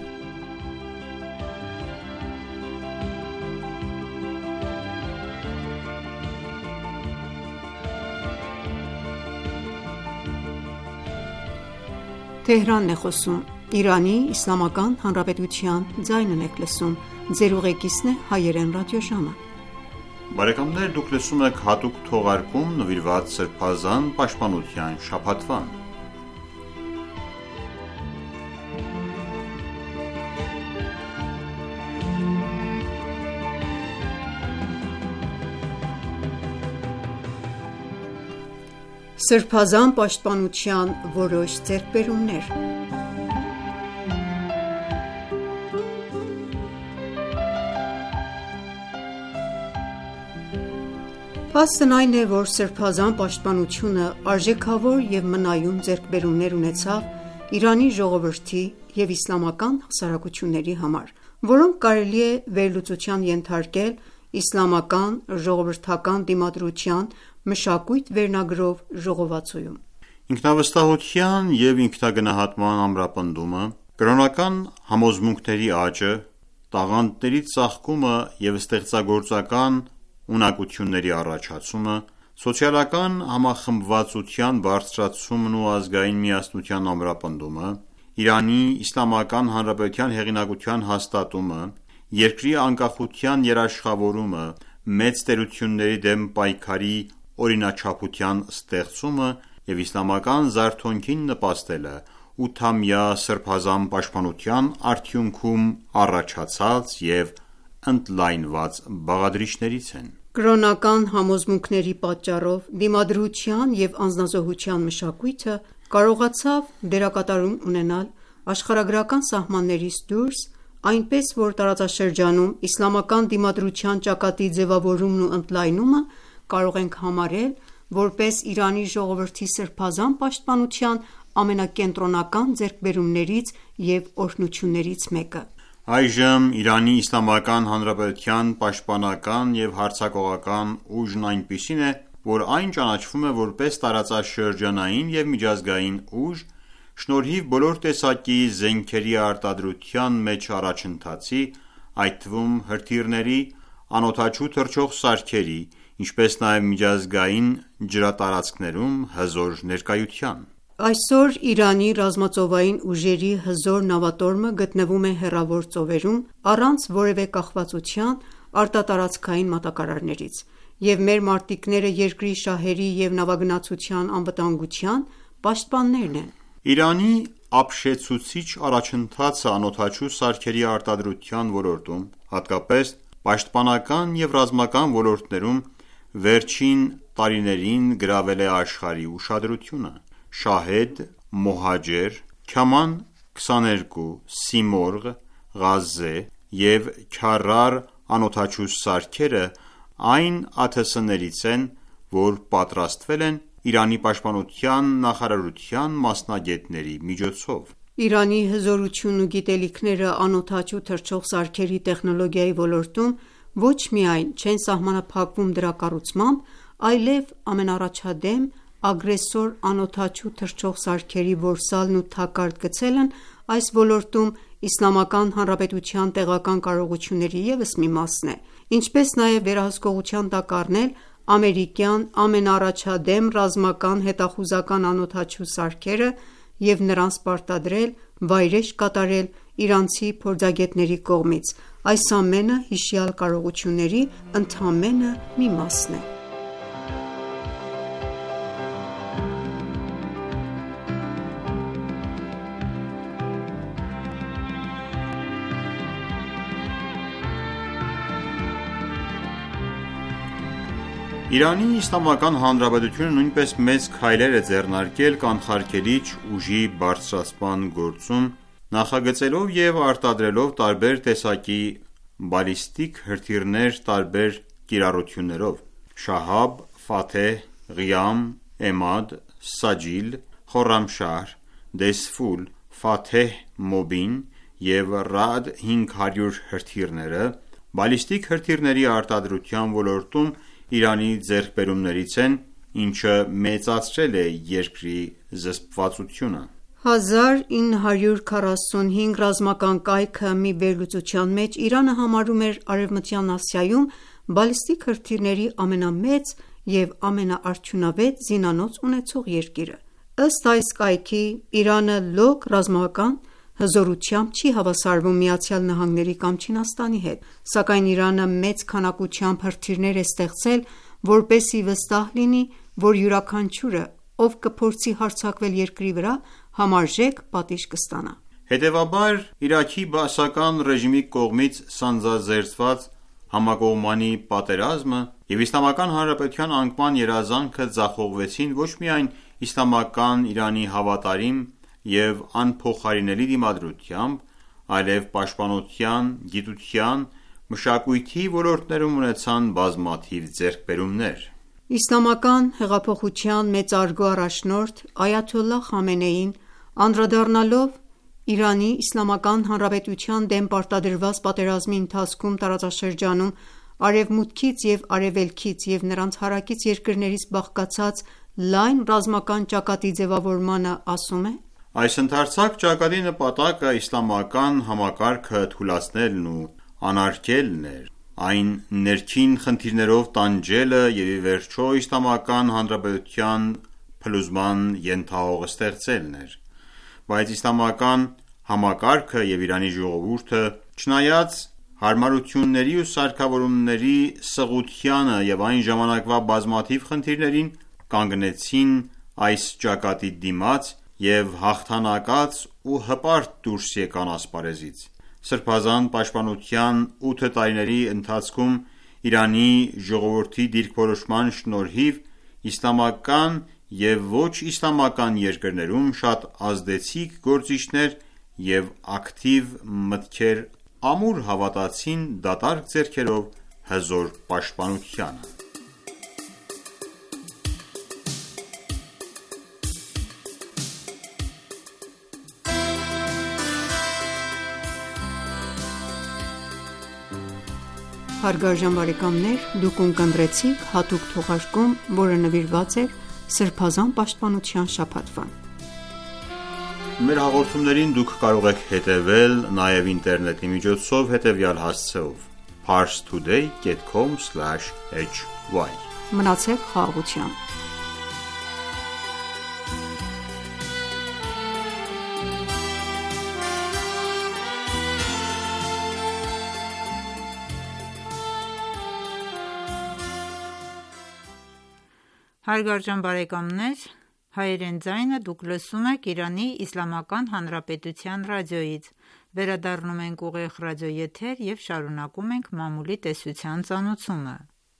Սրբազան պաշտպանության որոշ ձեռքբերումներ։ Փաստն այն է, որ սրբազան պաշտպանությունը արժեքավոր և մնայուն ձեռքբերումներ ունեցավ Իրանի ժողովրդի և իսլամական հասարակությունների համար, որոնք կարելի է վերլուծության ենթարկել «Իսլամական ժողովրդական դիմադրության մշակույթ» վերնագրով ժողովածուում։ Ինքնավստահության և ինքնագնահատման ամրապնդումը, կրոնական համոզմունքների աճը, տաղանդների ծաղկումը և ստեղծագործական ունակությունների առաջացումը, սոցիալական համախմբվածության բարձրացումն ու ազգային միասնության ամրապնդումը, Իրանի Իսլամական Հանրապետության հեղինակության հաստատումը, երկրի անկախության երաշխավորումը, մեծ տերությունների դեմ պայքարի օրինաչափության ստեղծումը և իսլամական զարթոնքին նպաստելը ութամյա սրբազան պաշտպանության արդյունքում առաջացած և ընդլայնված բաղադրիչներից են։ Կրոնական համոզմունքների պատճառով դիմադրության և անձնազոհության մշակույթը կարողացավ դերակատարում ունենալ աշխարհագրական սահմաններից դուրս, այնպես որ տարածաշրջանում իսլամական դիմադրության ճակատի ձևավորումն ու ընդլայնումը կարող ենք համարել որպես Իրանի ժողովրդի սրբազան պաշտպանության ամենակենտրոնական ձեռքբերումներից և օրհնություններից մեկը։ Այժմ Իրանի Իսլամական Հանրապետության պաշտպանական և հարձակողական ուժն այնպիսին է, որ այն ճանաչվում է որպես տարածաշրջանային և միջազգային ուժ՝ շնորհիվ բոլոր տեսակի զենքերի արտադրության մեջ առաջընթացի, այդ թվում հրթիռների, անօդաչու թռչող սարքերի, ինչպես նաև միջազգային ջրատարածքներում հզոր ներկայության։ Այսօր Իրանի ռազմածովային ուժերի հզոր նավատորմը գտնվում է հեռավոր ծովերում, առանց որևէ կախվածության արտատարածքային մատակարարներից, և մեր մարտիկները երկրի շահերի և նավագնացության անվտանգության պաշտպաններն են։ Իրանի ապշեցուցիչ առաջընթացը անօդաչու սարքերի արտադրության ոլորտում, հատկապես պաշտպանական և ռազմական ոլորտներում, վերջին տարիներին գրավել է աշխարհի ուշադրությունը։ Շահեդ, Մոհաջեր, Քաման քսաներկու, Սիմորղ, Ղազե և Քարար անօդաչու սարքերը այն ԱԹՍ-ներից են, որ պատրաստվել են Իրանի պաշտպանության նախարարության մասնագետների միջոցով։ Իրանի հզորությունն ու գիտելիքները անօդաչու թռչող սարքերի տեխնոլոգիայի ոլորտում ոչ միայն չեն սահմանափակվում դրա կառուցմամբ, այլև ամենաառաջադեմ ագրեսոր անօդաչու թռչող սարքերի որսալն ու թակարդ գցելն այս ոլորտում Իսլամական Հանրապետության տեղական կարողությունների ևս մի մասն է, ինչպես նաև վերահսկողության տակ առնել ամերիկյան ամենաառաջադեմ ռազմական հետախուզական անօդաչու սարքերը և նրանց պարտադրել վայրէջք կատարել իրանցի փորձագետների կողմից։ Այս ամենը հիշյալ կարողությունների ընդամենը մի մասն է։ Իրանի Իսլամական Հանրապետությունը նույնպես մեծ քայլեր է ձեռնարկել կանխարգելիչ ուժի բարձրացման գործում, նախագծելով և արտադրելով տարբեր տեսակի բալիստիկ հրթիռներ տարբեր կիրառություններով՝ Շահաբ, Ֆաթեհ, Ղիամ, Էմադ, Սաջիլ, Խորրամշահր, Դեսֆուլ, Ֆաթեհ Մոբին և Ռաադ հինգ հարյուր հրթիռները բալիստիկ հրթիռների արտադրության ոլորտում Իրանի ձեռքբերումներից են, ինչը մեծացրել է երկրի զսպվածությունը։ հազար ինը հարյուր քառասունհինգ ռազմական կայքը մի վերլուծության մեջ Իրանը համարում էր Արևմտյան Ասիայում բալիստիկ հրթիռների ամենամեծ և ամենաարդյունավետ զինանոց ունեցող երկիրը։ Ըստ այս կայքի՝ Իրանը լոկ ռազմական հզորությամբ չի հավասարվում ԱՄՆ-ի կամ Չինաստանի հետ, սակայն Իրանը մեծ քանակությամբ հրթիռներ է ստեղծել, որպեսզի վստահ լինի, որ յուրաքանչյուրը, ով կփորձի հարձակվել երկրի վրա, համարժեք պատիժ կստանա։ Հետևաբար, Իրաքի բաասական ռեժիմի կողմից սանձազերծված համակողմանի պատերազմը և Իսլամական Հանրապետության անկման երազանքը ձախողվեցին ոչ միայն իսլամական Իրանի հավատարիմ և անփոխարինելի դիմադրությամբ, այլև պաշտպանության, գիտության, մշակույթի ոլորտներում ունեցան բազմաթիվ ձեռքբերումներ։ Իսլամական հեղափոխության մեծարգո առաջնորդ Այաթոլլահ Խամենեին, անդրադառնալով Իրանի Իսլամական Հանրապետության դեմ պարտադրված պատերազմի ընթացքում տարածաշրջանում արևմուտքից և արևելքից և նրանց հարակից երկրներից բաղկացած լայն ռազմական ճակատի ձևավորմանը, ասում է. «Այս ընդարձակ ճակատի նպատակը իսլամական համակարգը թուլացնելն ու անարգելն էր, այն ներքին խնդիրներով տանջելը և ի վերջո Իսլամական Հանրապետության փլուզման ենթահող ստեղծելն էր։ Բայց իսլամական համակարգը և Իրանի ժողովուրդը, չնայած հարմարությունների ու սարքավորումների սղությանը և այն ժամանակվա բազմաթիվ խնդիրներին, կանգնեցին այս ճակատի դիմաց և հաղթանակած ու հպարտ դուրս եկան ասպարեզից։ Սրբազան պաշտպանության ութ տարիների ընթացքում Իրանի ժողովրդի դիրքորոշման շնորհիվ իսլամական և ոչ իսլամական երկրներում շատ ազդեցիկ գործիչներ և ակտիվ մտքեր ամուր հավատացին դատարկ ձեռքերով հզոր պաշտպանությանը»։ Հարգարժան բարեկամներ, դուք ունկնդրեցիք հատուկ թողարկում, որը նվիրված էր Սրբազան պաշտպանության շաբաթվան։ Մեր հաղորդումներին դուք կարող եք հետևել նաև ինտերնետի միջոցով հետևյալ հասցեով՝ parstoday dot com slash h y։ Մնացեք խաղաղությամբ։ Հարգարժան բարեկամներ, հայերեն ձայնը դուք լսում եք Իրանի Իսլամական Հանրապետության ռադիոյից։ Վերադառնում ենք ուղիղ ռադիոեթեր և շարունակում ենք մամուլի տեսության ծանոթումը։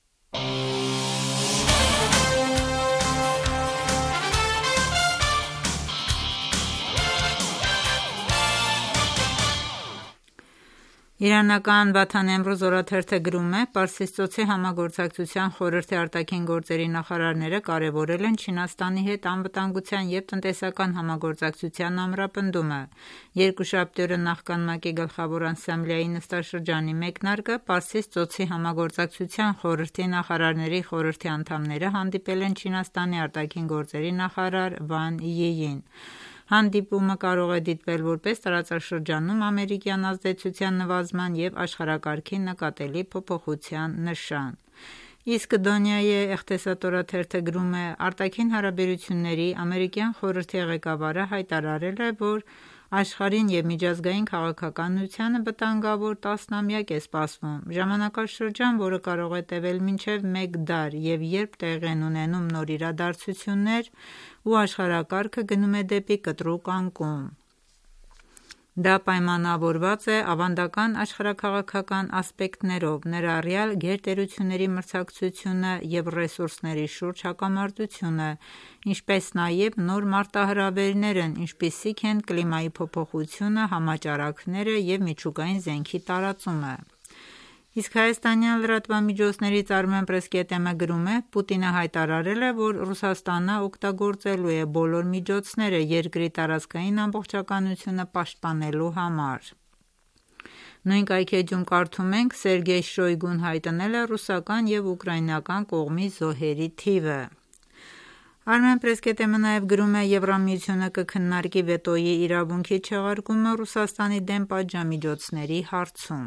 Իրանական Վաթան Էմրոզ օրաթերթը գրում է. «Պարսից ծոցի համագործակցության խորհրդի արտաքին գործերի նախարարները կարևորել են Չինաստանի հետ անվտանգության և տնտեսական համագործակցության ամրապնդումը»։ Երկուշաբթի օրը նախքան ՄԱԿ-ի գլխավոր ասամբլեայի նստաշրջանի մեկնարկը Պարսից ծոցի համագործակցության խորհրդի նախարարների խորհրդի անդամները հանդիպել են Չինաստանի արտաքին գործերի նախարար Վան Յիին։ Հանդիպումը կարող է դիտվել որպես տարածաշրջանում ամերիկյան ազդեցության նվազման և աշխարհակարգի նկատելի փոփոխության նշան։ Իսկ Դոնյայե Էղտեսադ օրաթերթը գրում է. «Արտաքին հարաբերությունների ամերիկյան խորհրդի ղեկավարը հայտարարել է, որ աշխարհին և միջազգային քաղաքականությանը վտանգավոր տասնամյակ է սպասվում։ Ժամանակաշրջան, որը կարող է տևել մինչև մեկ դար և երբ տեղի են ունենում նոր իրադարձություններ ու աշխարհակարգը գնում է դեպի կտրուկ անկում։ Դա պայմանավորված է ավանդական աշխարհաքաղաքական ասպեկտներով, ներառյալ գերտերությունների մրցակցությունը և ռեսուրսների շուրջ հակամարտությունը, ինչպես նաև նոր մարտահրավերներն, ինչպիսիք են կլիմայի փոփոխությունը, համաճարակները և միջուկային զենքի տարածումը»։ Իսկ հայաստանյան լրատվամիջոցներից Armen Press-ը գրում է. «Պուտինը հայտարարել է, որ Ռուսաստանը օգտագործելու է բոլոր միջոցները երկրի տարածքային ամբողջականությունը պաշտպանելու համար»։ Նույն կայքէջում կարդում ենք. «Սերգեյ Շոյգուն հայտնել է ռուսական և ուկրաինական կողմի զոհերի թիվը»։ Armen Press-ը նաև գրում է. «Եվրամիությունը կքննարկի վետոյի իրավունքի չեղարկումը Ռուսաստանի դեմ պատժամիջոցների հարցում»։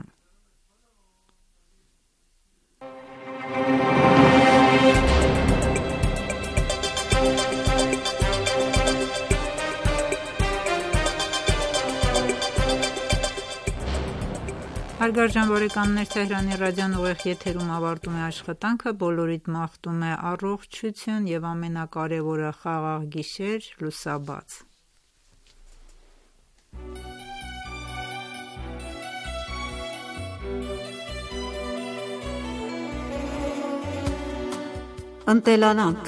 Հարգարժան բարեկամներ, Թեհրանի ռադիոն ուղիղ եթերում ավարտում է աշխատանքը, բոլորիդ մաղթում է առողջություն և ամենակարևորը խաղաղ գիշեր, լուսաբաց։ Ընտելանանք։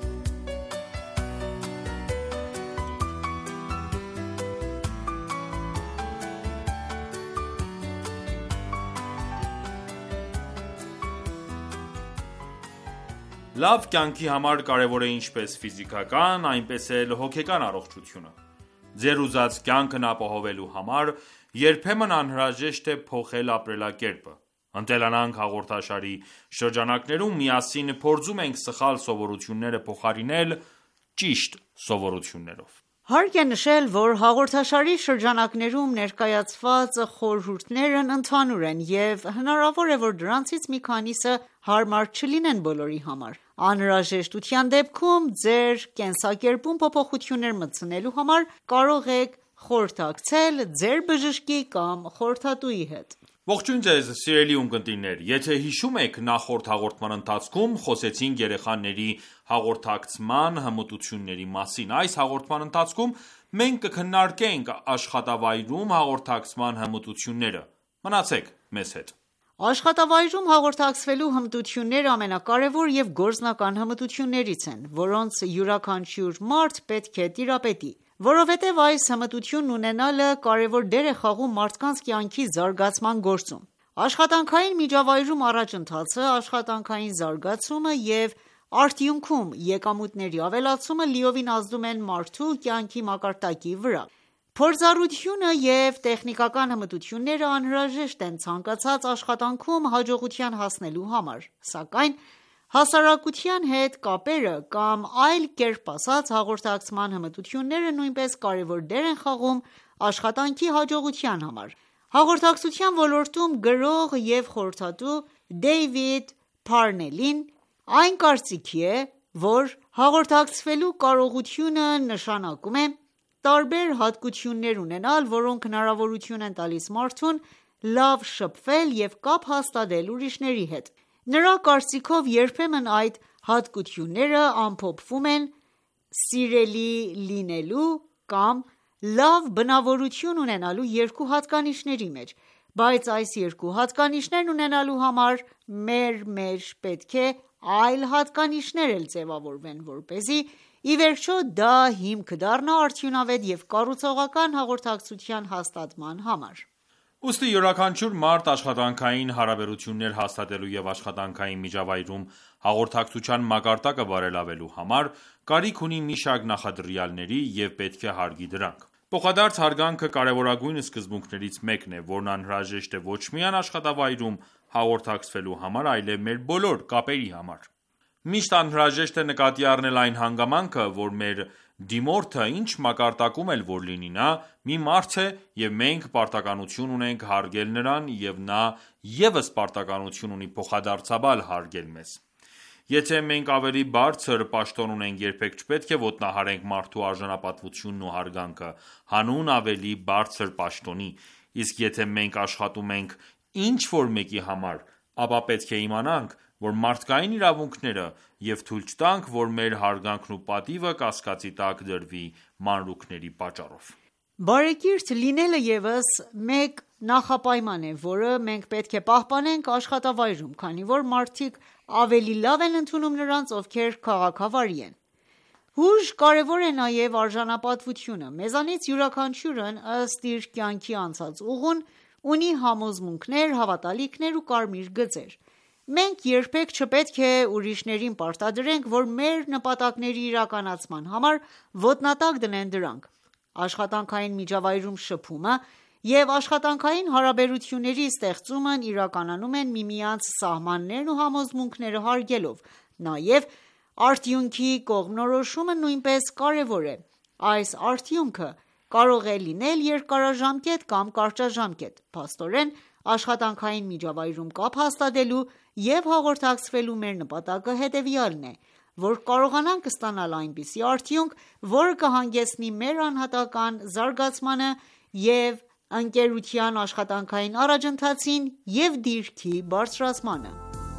Լավ կյանքի համար կարևոր է ինչպես ֆիզիկական, այնպես էլ հոգեկան առողջությունը։ Ձեր ուզած կյանքն ապահովելու համար երբեմն անհրաժեշտ է փոխել ապրելակերպը։ «Ընտելանանք» հաղորդաշարի շրջանակներում միասին փորձում ենք սխալ սովորությունները փոխարինել ճիշտ սովորություններով։ Հարկ է նշել, որ հաղորդաշարի շրջանակներում ներկայացված խորհուրդներն ընդհանուր են և հնարավոր է, որ դրանցից մի քանիսը հարմար չլինեն բոլորի համար։ Անհրաժեշտության դեպքում ձեր կենսակերպում փոփոխություններ մտցնելու համար կարող եք խորհրդակցել ձեր բժշկի կամ խորհրդատուի հետ։ Ողջույն ձեզ սիրելի ունկնդիրներ, եթե հիշում եք նախորդ հաղորդման ընթացքում խոսեցինք երեխաների հաղորդակցման հմտությունների մասին։ Այս հաղորդման ընթացքում մենք կքննարկենք աշխատավայրում հաղորդակցման հմտությունները։ Մնացեք մեզ հետ։ Աշխատավայրում հաղորդակցվելու հմտությունները ամենակարևոր և գործնական հմտություններից են, որոնց յուրաքանչյուր մարդ պետք է տիրապետի, որովհետև այս հմտությունն ունենալը կարևոր դեր է խաղում մարդկանց կյանքի զարգացման գործում։ Աշխատանքային միջավայրում առաջընթացը, աշխատանքային զարգացումը և արդյունքում եկամուտների ավելացումը լիովին ազդում են մարդու կյանքի մակարդակի վրա։ Փորձառությունը և տեխնիկական հմտությունները անհրաժեշտ են ցանկացած աշխատանքում հաջողության հասնելու համար, սակայն հասարակության հետ կապերը կամ այլ կերպ ասած հաղորդակցման հմտությունները նույնպես կարևոր դեր են խաղում աշխատանքի հաջողության համար։ Հաղորդակցության ոլորտում գրող և խորհրդատու Դեյվիդ Փարնելին այն կարծիքի է, որ հաղորդակցվելու կարողությունը նշանակում է տարբեր հատկություններ ունենալ, որոնք հնարավորություն են տալիս մարդուն լավ շփվել և կապ հաստատել ուրիշների հետ: Նրա կարծիքով, երբեմն այդ հատկությունները ամփոփվում են սիրելի լինելու կամ լավ բնավորություն ունենալու երկու հատկանիշների մեջ, բայց այս երկու հատկանիշներն ունենալու համար մեր մեջ պետք է այլ հատկանիշներ էլ ձևավորվեն, որպեսզի ի վերջո դա հիմք դառնա արդյունավետ և կառուցողական հաղորդակցության հաստատման համար: Ուստի յուրաքանչյուր մարդ աշխատանքային հարաբերություններ հաստատելու և աշխատանքային միջավայրում հաղորդակցության մակարդակը բարելավելու համար կարիք ունի մի շարք նախադրյալների և պետք է հարգի դրանք: Փոխադարձ հարգանքը կարևորագույն սկզբունքներից մեկն է, որն անհրաժեշտ է ոչ միայն աշխատավայրում հաղորդակցվելու համար, այլև մեր բոլոր կապերի համար: Միշտ անհրաժեշտ է նկատի առնել այն հանգամանքը, որ մեր դիմորդը ինչ մակարդակում էլ որ լինի նա, մի մարդ է և մենք պարտականություն ունենք հարգել նրան և նա ևս պարտականություն ունի փոխադարձաբար հարգել մեզ: Եթե մենք ավելի բարձր պաշտոն ունենք, երբեք չպետք է ոտնահարենք մարդու արժանապատվությունն ու հարգանքը, հանուն ավելի բարձր պաշտոնի, իսկ եթե մենք աշխատում ենք ինչ-որ մեկի համար, ապա պետք է իմանանք, որ մարդկային իրավունքները և թույլ չտանք, որ մեր հարգանքն ու պատիվը կասկածի տակ դրվի մանրուքների պատճառով: Բարեկիրթ լինելը ևս մեկ նախապայման է, որը մենք պետք է պահպանենք աշխատավայրում, քանի որ մարդիկ ավելի լավ են ընդունում նրանց, ովքեր քաղաքավարի են: Հույժ կարևոր է նաև արժանապատվությունը: Մեզանից յուրաքանչյուրն ըստ իր կյանքի անցած ուղուն, ունի համոզմունքներ, հավատալիքներ ու կարմիր գծեր: Մենք երբեք չպետք է ուրիշներին պարտադրենք, որ մեր նպատակների իրականացման համար ոտնատակ դնեն դրանք: Աշխատանքային միջավայրում շփումը և աշխատանքային հարաբերությունների ստեղծումն իրականանում են միմյանց սահմաններն ու համոզմունքները հարգելով: Նաև արդյունքի կողմնորոշումը նույնպես կարևոր է: Այս արդյունքը կարող է լինել երկարաժամկետ կամ կարճաժամկետ: Փաստորեն, աշխատանքային միջավայրում կապ հաստատելու և հաղորդակցվելու մեր նպատակը հետևյալն է, որ կարողանանք ստանալ այնպիսի արդյունք, որը կհանգեցնի մեր անհատական զարգացմանը և ընկերության աշխատանքային առաջընթացին և դիրքի բարձրացմանը: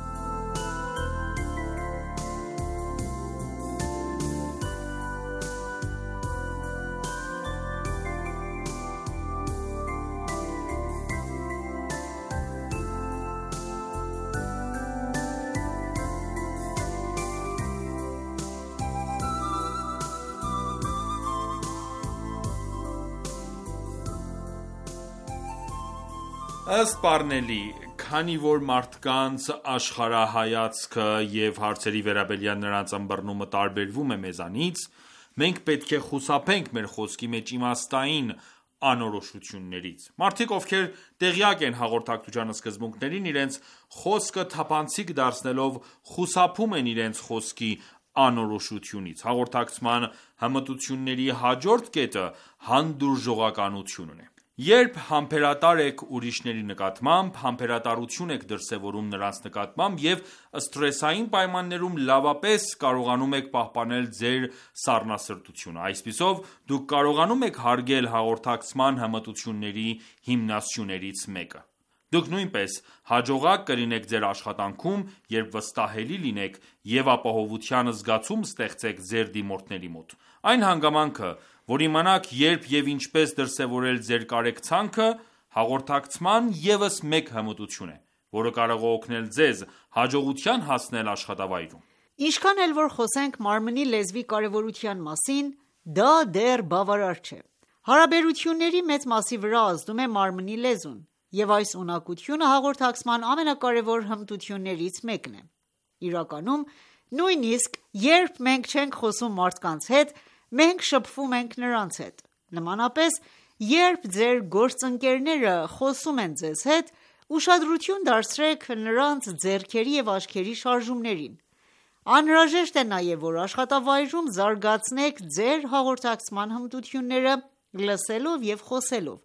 Ըստ Պարնելի, քանի որ մարդկանց աշխարհայացքը և հարցերի վերաբերյալ նրանց ըմբռնումը տարբերվում է մեզանից, մենք պետք է խուսափենք մեր խոսքի մեջ իմաստային անորոշություններից: Մարդիկ, ովքեր տեղյակ են հաղորդակցության սկզբունքներին, իրենց խոսքը թափանցիկ դարձնելով, խուսափում են իրենց խոսքի անորոշությունից: Հաղորդակցման հմտությունների հաջորդ կետը հանդուրժողականությունն է: Երբ համբերատար եք ուրիշների նկատմամբ, համբերատարություն եք դրսևորում նրանց նկատմամբ և սթրեսային պայմաններում լավապես կարողանում եք պահպանել ձեր սառնասրտությունը: Այսպիսով, դուք կարողանում եք հարգել հաղորդակցման հմտությունների հիմնասյուներից մեկը: Դուք նույնպես հաջողակ կլինեք ձեր աշխատանքում, երբ վստահելի լինեք և ապահովության զգացում ստեղծեք ձեր դիմորդների մոտ: Այն հանգամանքը, որ իմանաք երբ և ինչպես դրսևորել ձեր կարեկցանքը, հաղորդակցման ևս մեկ հմտություն է, որը կարող է օգնել ձեզ հաջողության հասնել աշխատավայրում: Ինչքան էլ որ խոսենք մարմնի լեզվի կարևորության մասին, դա դեռ բավարար չէ: Հարաբերությունների մեծ մասի վրա ազդում է մարմնի լեզուն, և այս ունակությունը հաղորդակցման ամենակարևոր հմտություններից մեկն է: Իրականում, նույնիսկ երբ մենք չենք խոսում մարդկանց հետ, մենք շփվում ենք նրանց հետ: Նմանապես, երբ ձեր գործընկերները խոսում են ձեզ հետ, ուշադրություն դարձրեք նրանց ձեռքերի և աչքերի շարժումներին: Անհրաժեշտ է նաև, որ աշխատավայրում զարգացնեք ձեր հաղորդակցման հմտությունները լսելով և խոսելով: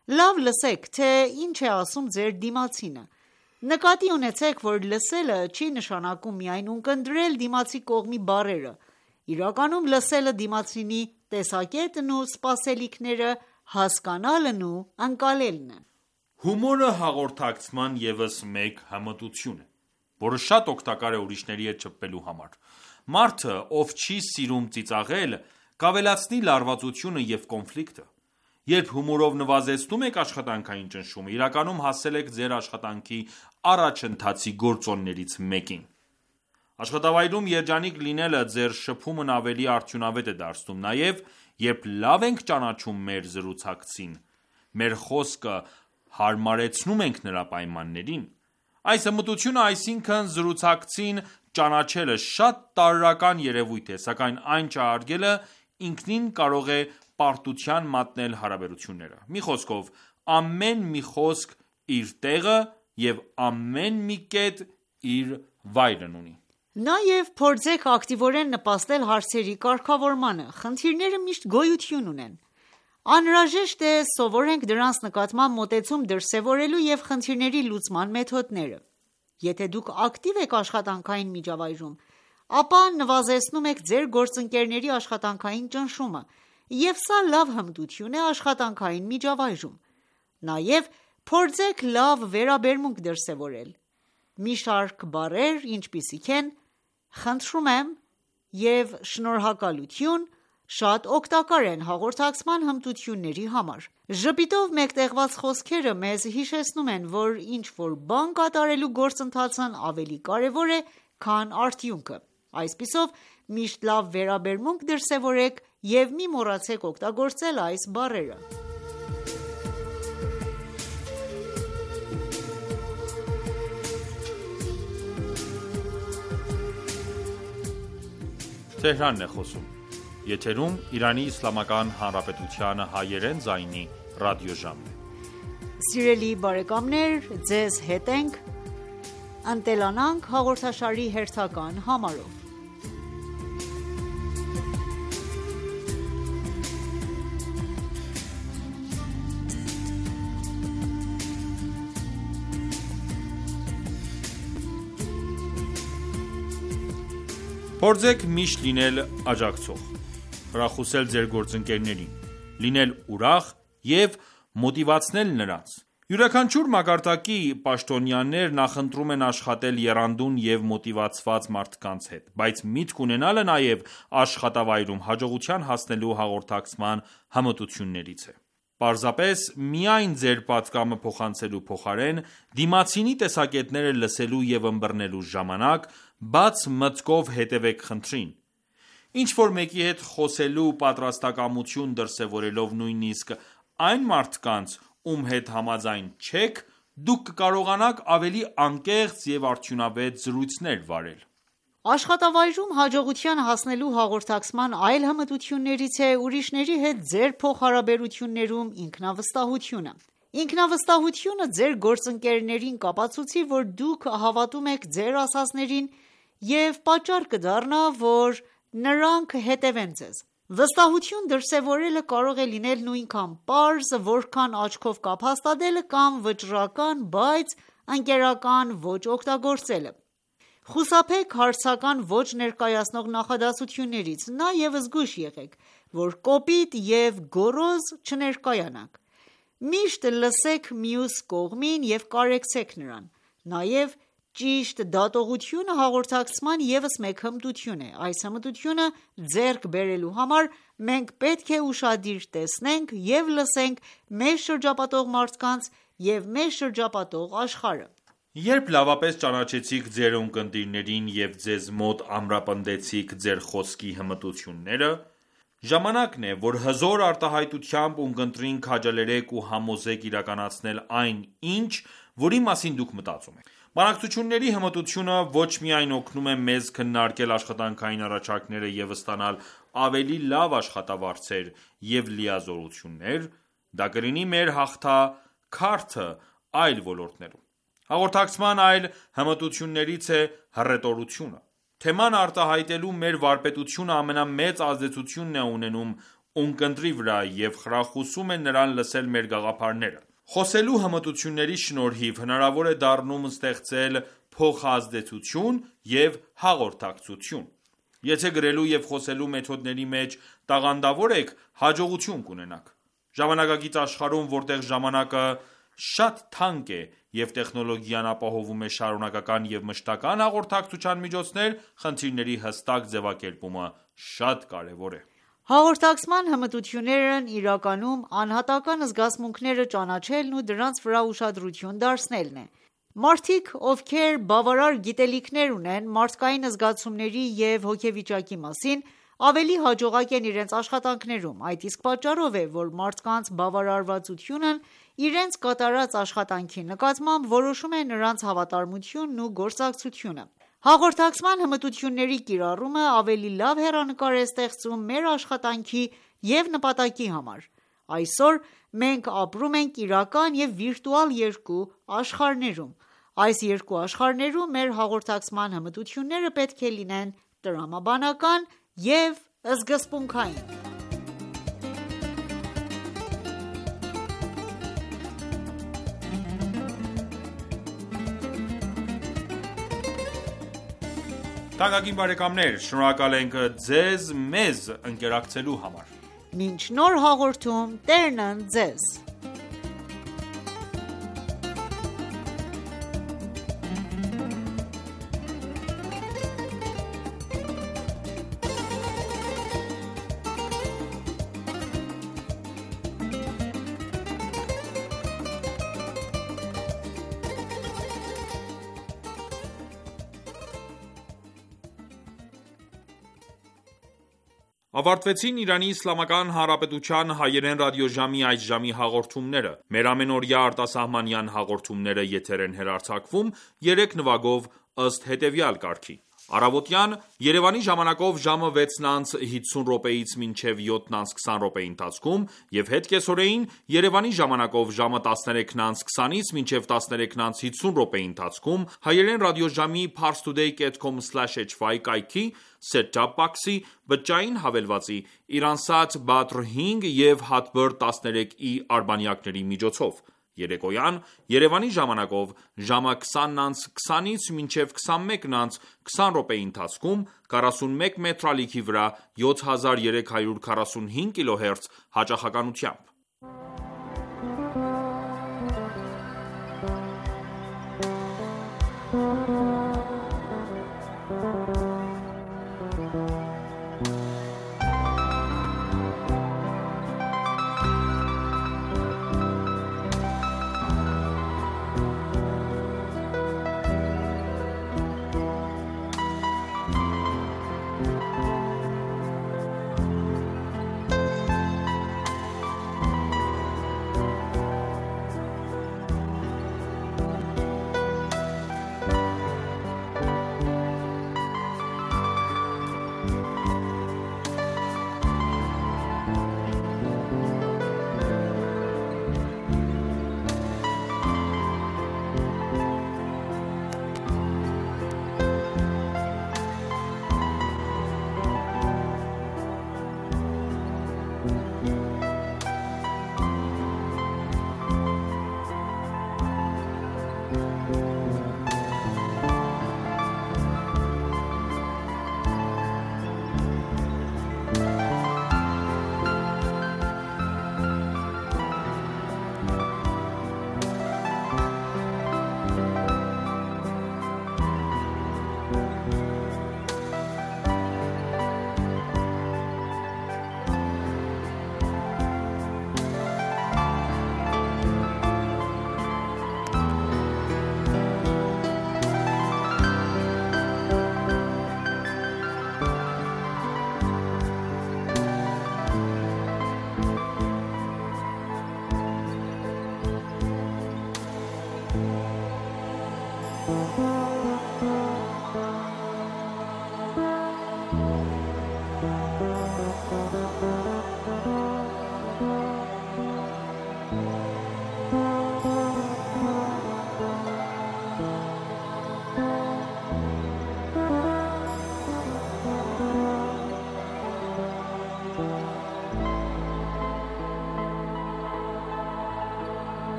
Լավ լսեք, թե ինչ է ասում ձեր դիմացինը: Նկատի ունեցեք, որ լսելը չի նշանակում միայն ունկնդրել դիմացի կողմի բառերը: Իրականում լսելը դիմացինի տեսակետն ու սպասելիքները հասկանալն ու ընկալելն է: Հումորը հաղորդակցման ևս մեկ հմտություն է, որը շատ օգտակար է ուրիշների հետ շփվելու համար: Մարդը, ով չի սիրում ծիծաղել, կավելացնի լարվածությունը և կոնֆլիկտը: Երբ հումորով նվազեցնում եք աշխատանքային ճնշումը, իրականում հասել եք ձեր աշխատանքի առաջընթացի գործոններից մեկին: Աշխատավայրում երջանիկ լինելը ձեր շփումն ավելի արդյունավետ է դարձնում: Նաև, երբ լավ ենք ճանաչում մեր զրուցակցին, մեր խոսքը հարմարեցնում ենք նրա պայմաններին: Այս հմտությունը, այսինքն զրուցակցին ճանաչելը, շատ տարրական երևույթ է, սակայն այն չհարգելը ինքնին կարող է պարտության մատնել հարաբերությունները: Մի խոսքով, ամեն մի խոսք իր տեղը և ամեն մի կետ իր վայրն ունի: Նաև փորձեք ակտիվորեն նպաստել հարցերի կարգավորմանը: Խնդիրները միշտ գոյություն ունեն: Անհրաժեշտ է սովորենք դրանց նկատմամբ մոտեցում դրսևորելու և խնդիրների լուծման մեթոդները: Եթե դուք ակտիվ եք աշխատանքային միջավայրում, ապա նվազեցնում եք ձեր գործընկերների աշխատանքային ճնշումը, և սա լավ հմտություն է աշխատանքային միջավայրում: Նաև փորձեք լավ վերաբերմունք դրսևորել: Մի շարք բառեր, ինչպիսիք են «խնդրում եմ» և «շնորհակալություն», շատ օգտակար են հաղորդակցման հմտությունների համար: Ժպիտով մեկտեղված խոսքերը մեզ հիշեցնում են, որ ինչ-որ բան կատարելու գործընթացն ավելի կարևոր է, քան արդյունքը: Այսպիսով, միշտ լավ վերաբերմունք դրսևորեք և մի մոռացեք օգտագործել այս բառերը: Փորձեք միշտ լինել աջակցող, խրախուսել ձեր գործընկերներին, լինել ուրախ և մոտիվացնել նրանց: Յուրաքանչյուր մակարդակի պաշտոնյաներ նախընտրում են աշխատել եռանդուն և մոտիվացված մարդկանց հետ: Բայց միտք ունենալը նաև աշխատավայրում հաջողության հասնելու հաղորդակցման հմտություններից է: Պարզապես միայն ձեր պատգամը փոխանցելու փոխարեն, դիմացինի տեսակետները լսելու և ըմբռնելու ժամանակ, բաց մտքով հետևեք խնդրին: Ինչ-որ մեկի հետ խոսելու պատրաստակամություն դրսևորելով, նույնիսկ այն մարդկանց, ում հետ համաձայն չեք, դուք կկարողանաք ավելի անկեղծ և արդյունավետ զրույցներ վարել: Աշխատավայրում հաջողության հասնելու հաղորդակցման այլ հմտություններից է ուրիշների հետ ձեր փոխհարաբերություններում ինքնավստահությունը: Ինքնավստահությունը ձեր գործընկերներին կապացուցի, որ դուք հավատում եք ձեր ասածներին և պատճառ կդառնա, որ նրանք հետևեն ձեզ: Վստահություն դրսևորելը կարող է լինել նույնքան պարզ, որքան աչքով կապ հաստատելը կամ վճռական, բայց ընկերական ոճ օգտագործելը: Խուսափեք հարցական ոճ ներկայացնող նախադասություններից: Նաև զգույշ եղեք, որ կոպիտ և գոռոզ չներկայանաք: Միշտ լսեք մյուս կողմին և կարեկցեք նրան: Նաև ճիշտ դատողությունը հաղորդակցման ևս մեկ հմտություն է: Այս հմտությունը ձեռք բերելու համար մենք պետք է ուշադիր տեսնենք և լսենք մեզ շրջապատող մարդկանց և մեզ շրջապատող աշխարհը: Երբ լավապես ճանաչեցիք ձեր ունկնդիրներին և ձեզ մոտ ամրապնդեցիք ձեր խոսքի հմտությունները, ժամանակն է, որ հզոր արտահայտությամբ ունկնդրին քաջալերեք ու համոզեք իրականացնել այն ինչ, որի մասին դուք մտածում եք: Բանակցությունների հմտությունը ոչ միայն օգնում է մեզ քննարկել աշխատանքային առաջարկները և ստանալ ավելի լավ աշխատավարձեր և լիազորություններ, դա կլինի մեր հաղթաքարտը այլ ոլորտներում: Հաղորդակցման այլ հմտություններից է հռետորությունը: Թեման արտահայտելու մեր վարպետությունը ամենամեծ ազդեցությունն է ունենում ունկնդրի վրա և խրախուսում է նրան լսել մեր գաղափարները: Խոսելու հմտությունների շնորհիվ հնարավոր է դառնում ստեղծել փոխազդեցություն և հաղորդակցություն: Եթե գրելու և խոսելու մեթոդների մեջ տաղանդավոր եք, հաջողություն կունենաք: Ժամանակակից աշխարհում, որտեղ ժամանակը շատ թանկ է և տեխնոլոգիան ապահովում է շարունակական և մշտական հաղորդակցության միջոցներ, խնդիրների հստակ ձևակերպումը շատ կարևոր է: Հաղորդակցման հմտություններն իրականում անհատական զգացմունքները ճանաչելն ու դրանց վրա ուշադրություն դարձնելն է: Մարդիկ, ովքեր բավարար գիտելիքներ ունեն մարդկային զգացումների և հոգեվիճակի մասին, ավելի հաջողակ են իրենց աշխատանքներում: Այդ իսկ պատճառով է, որ մարդկանց բավարարվածությունն իրենց կատարած աշխատանքի նկատմամբ որոշում է նրանց հավատարմությունն ու գործակցությունը: Հաղորդակցման հմտությունների կիրառումը ավելի լավ հեռանկար է ստեղծում մեր աշխատանքի և նպատակի համար: Այսօր մենք ապրում ենք իրական և վիրտուալ երկու աշխարհներում: Այս երկու աշխարհներում մեր հաղորդակցման հմտությունները պետք է լինեն տրամաբանական և սկզբունքային: Շնորհակալ ենք ձեզ մեզ ընկերակցելու համար: Մինչ նոր հաղորդում Տերն ընդ Ձեզ: Ավարտվեցին «Իրանի Իսլամական Հանրապետության» հայերեն ռադիոժամի այս ժամի հաղորդումները: Մեր ամենօրյա արտասահմանյան հաղորդումները եթեր են հեռարձակվում երեք նվագով ըստ հետևյալ կարգի: Առավոտյան Երևանի ժամանակով ժամը վեցն անց հիսուն րոպեից մինչև յոթն անց քսան րոպեի ընթացքում և հետ կեսօրեին Երևանի ժամանակով ժամը տասներեքն անց քսանից մինչև տասներեքն անց հիսուն րոպեի ընթացքում հայերեն ռադիոժամի parstoday dot com slash h y կայքի set-top box-ի բջջային հավելվածի Iransat Badr հինգ և Hotbird տասներեք i արբանյակների միջոցով: Երեկոյան Երևանի ժամանակով ժամը քսանն անց քսանից մինչև քսանմեկն անց քսան րոպեի ընթացքում քառասունմեկ մետր ալիքի վրա յոթ հազար երեք հարյուր քառասունհինգ կիլոհերց հաճախականությամբ: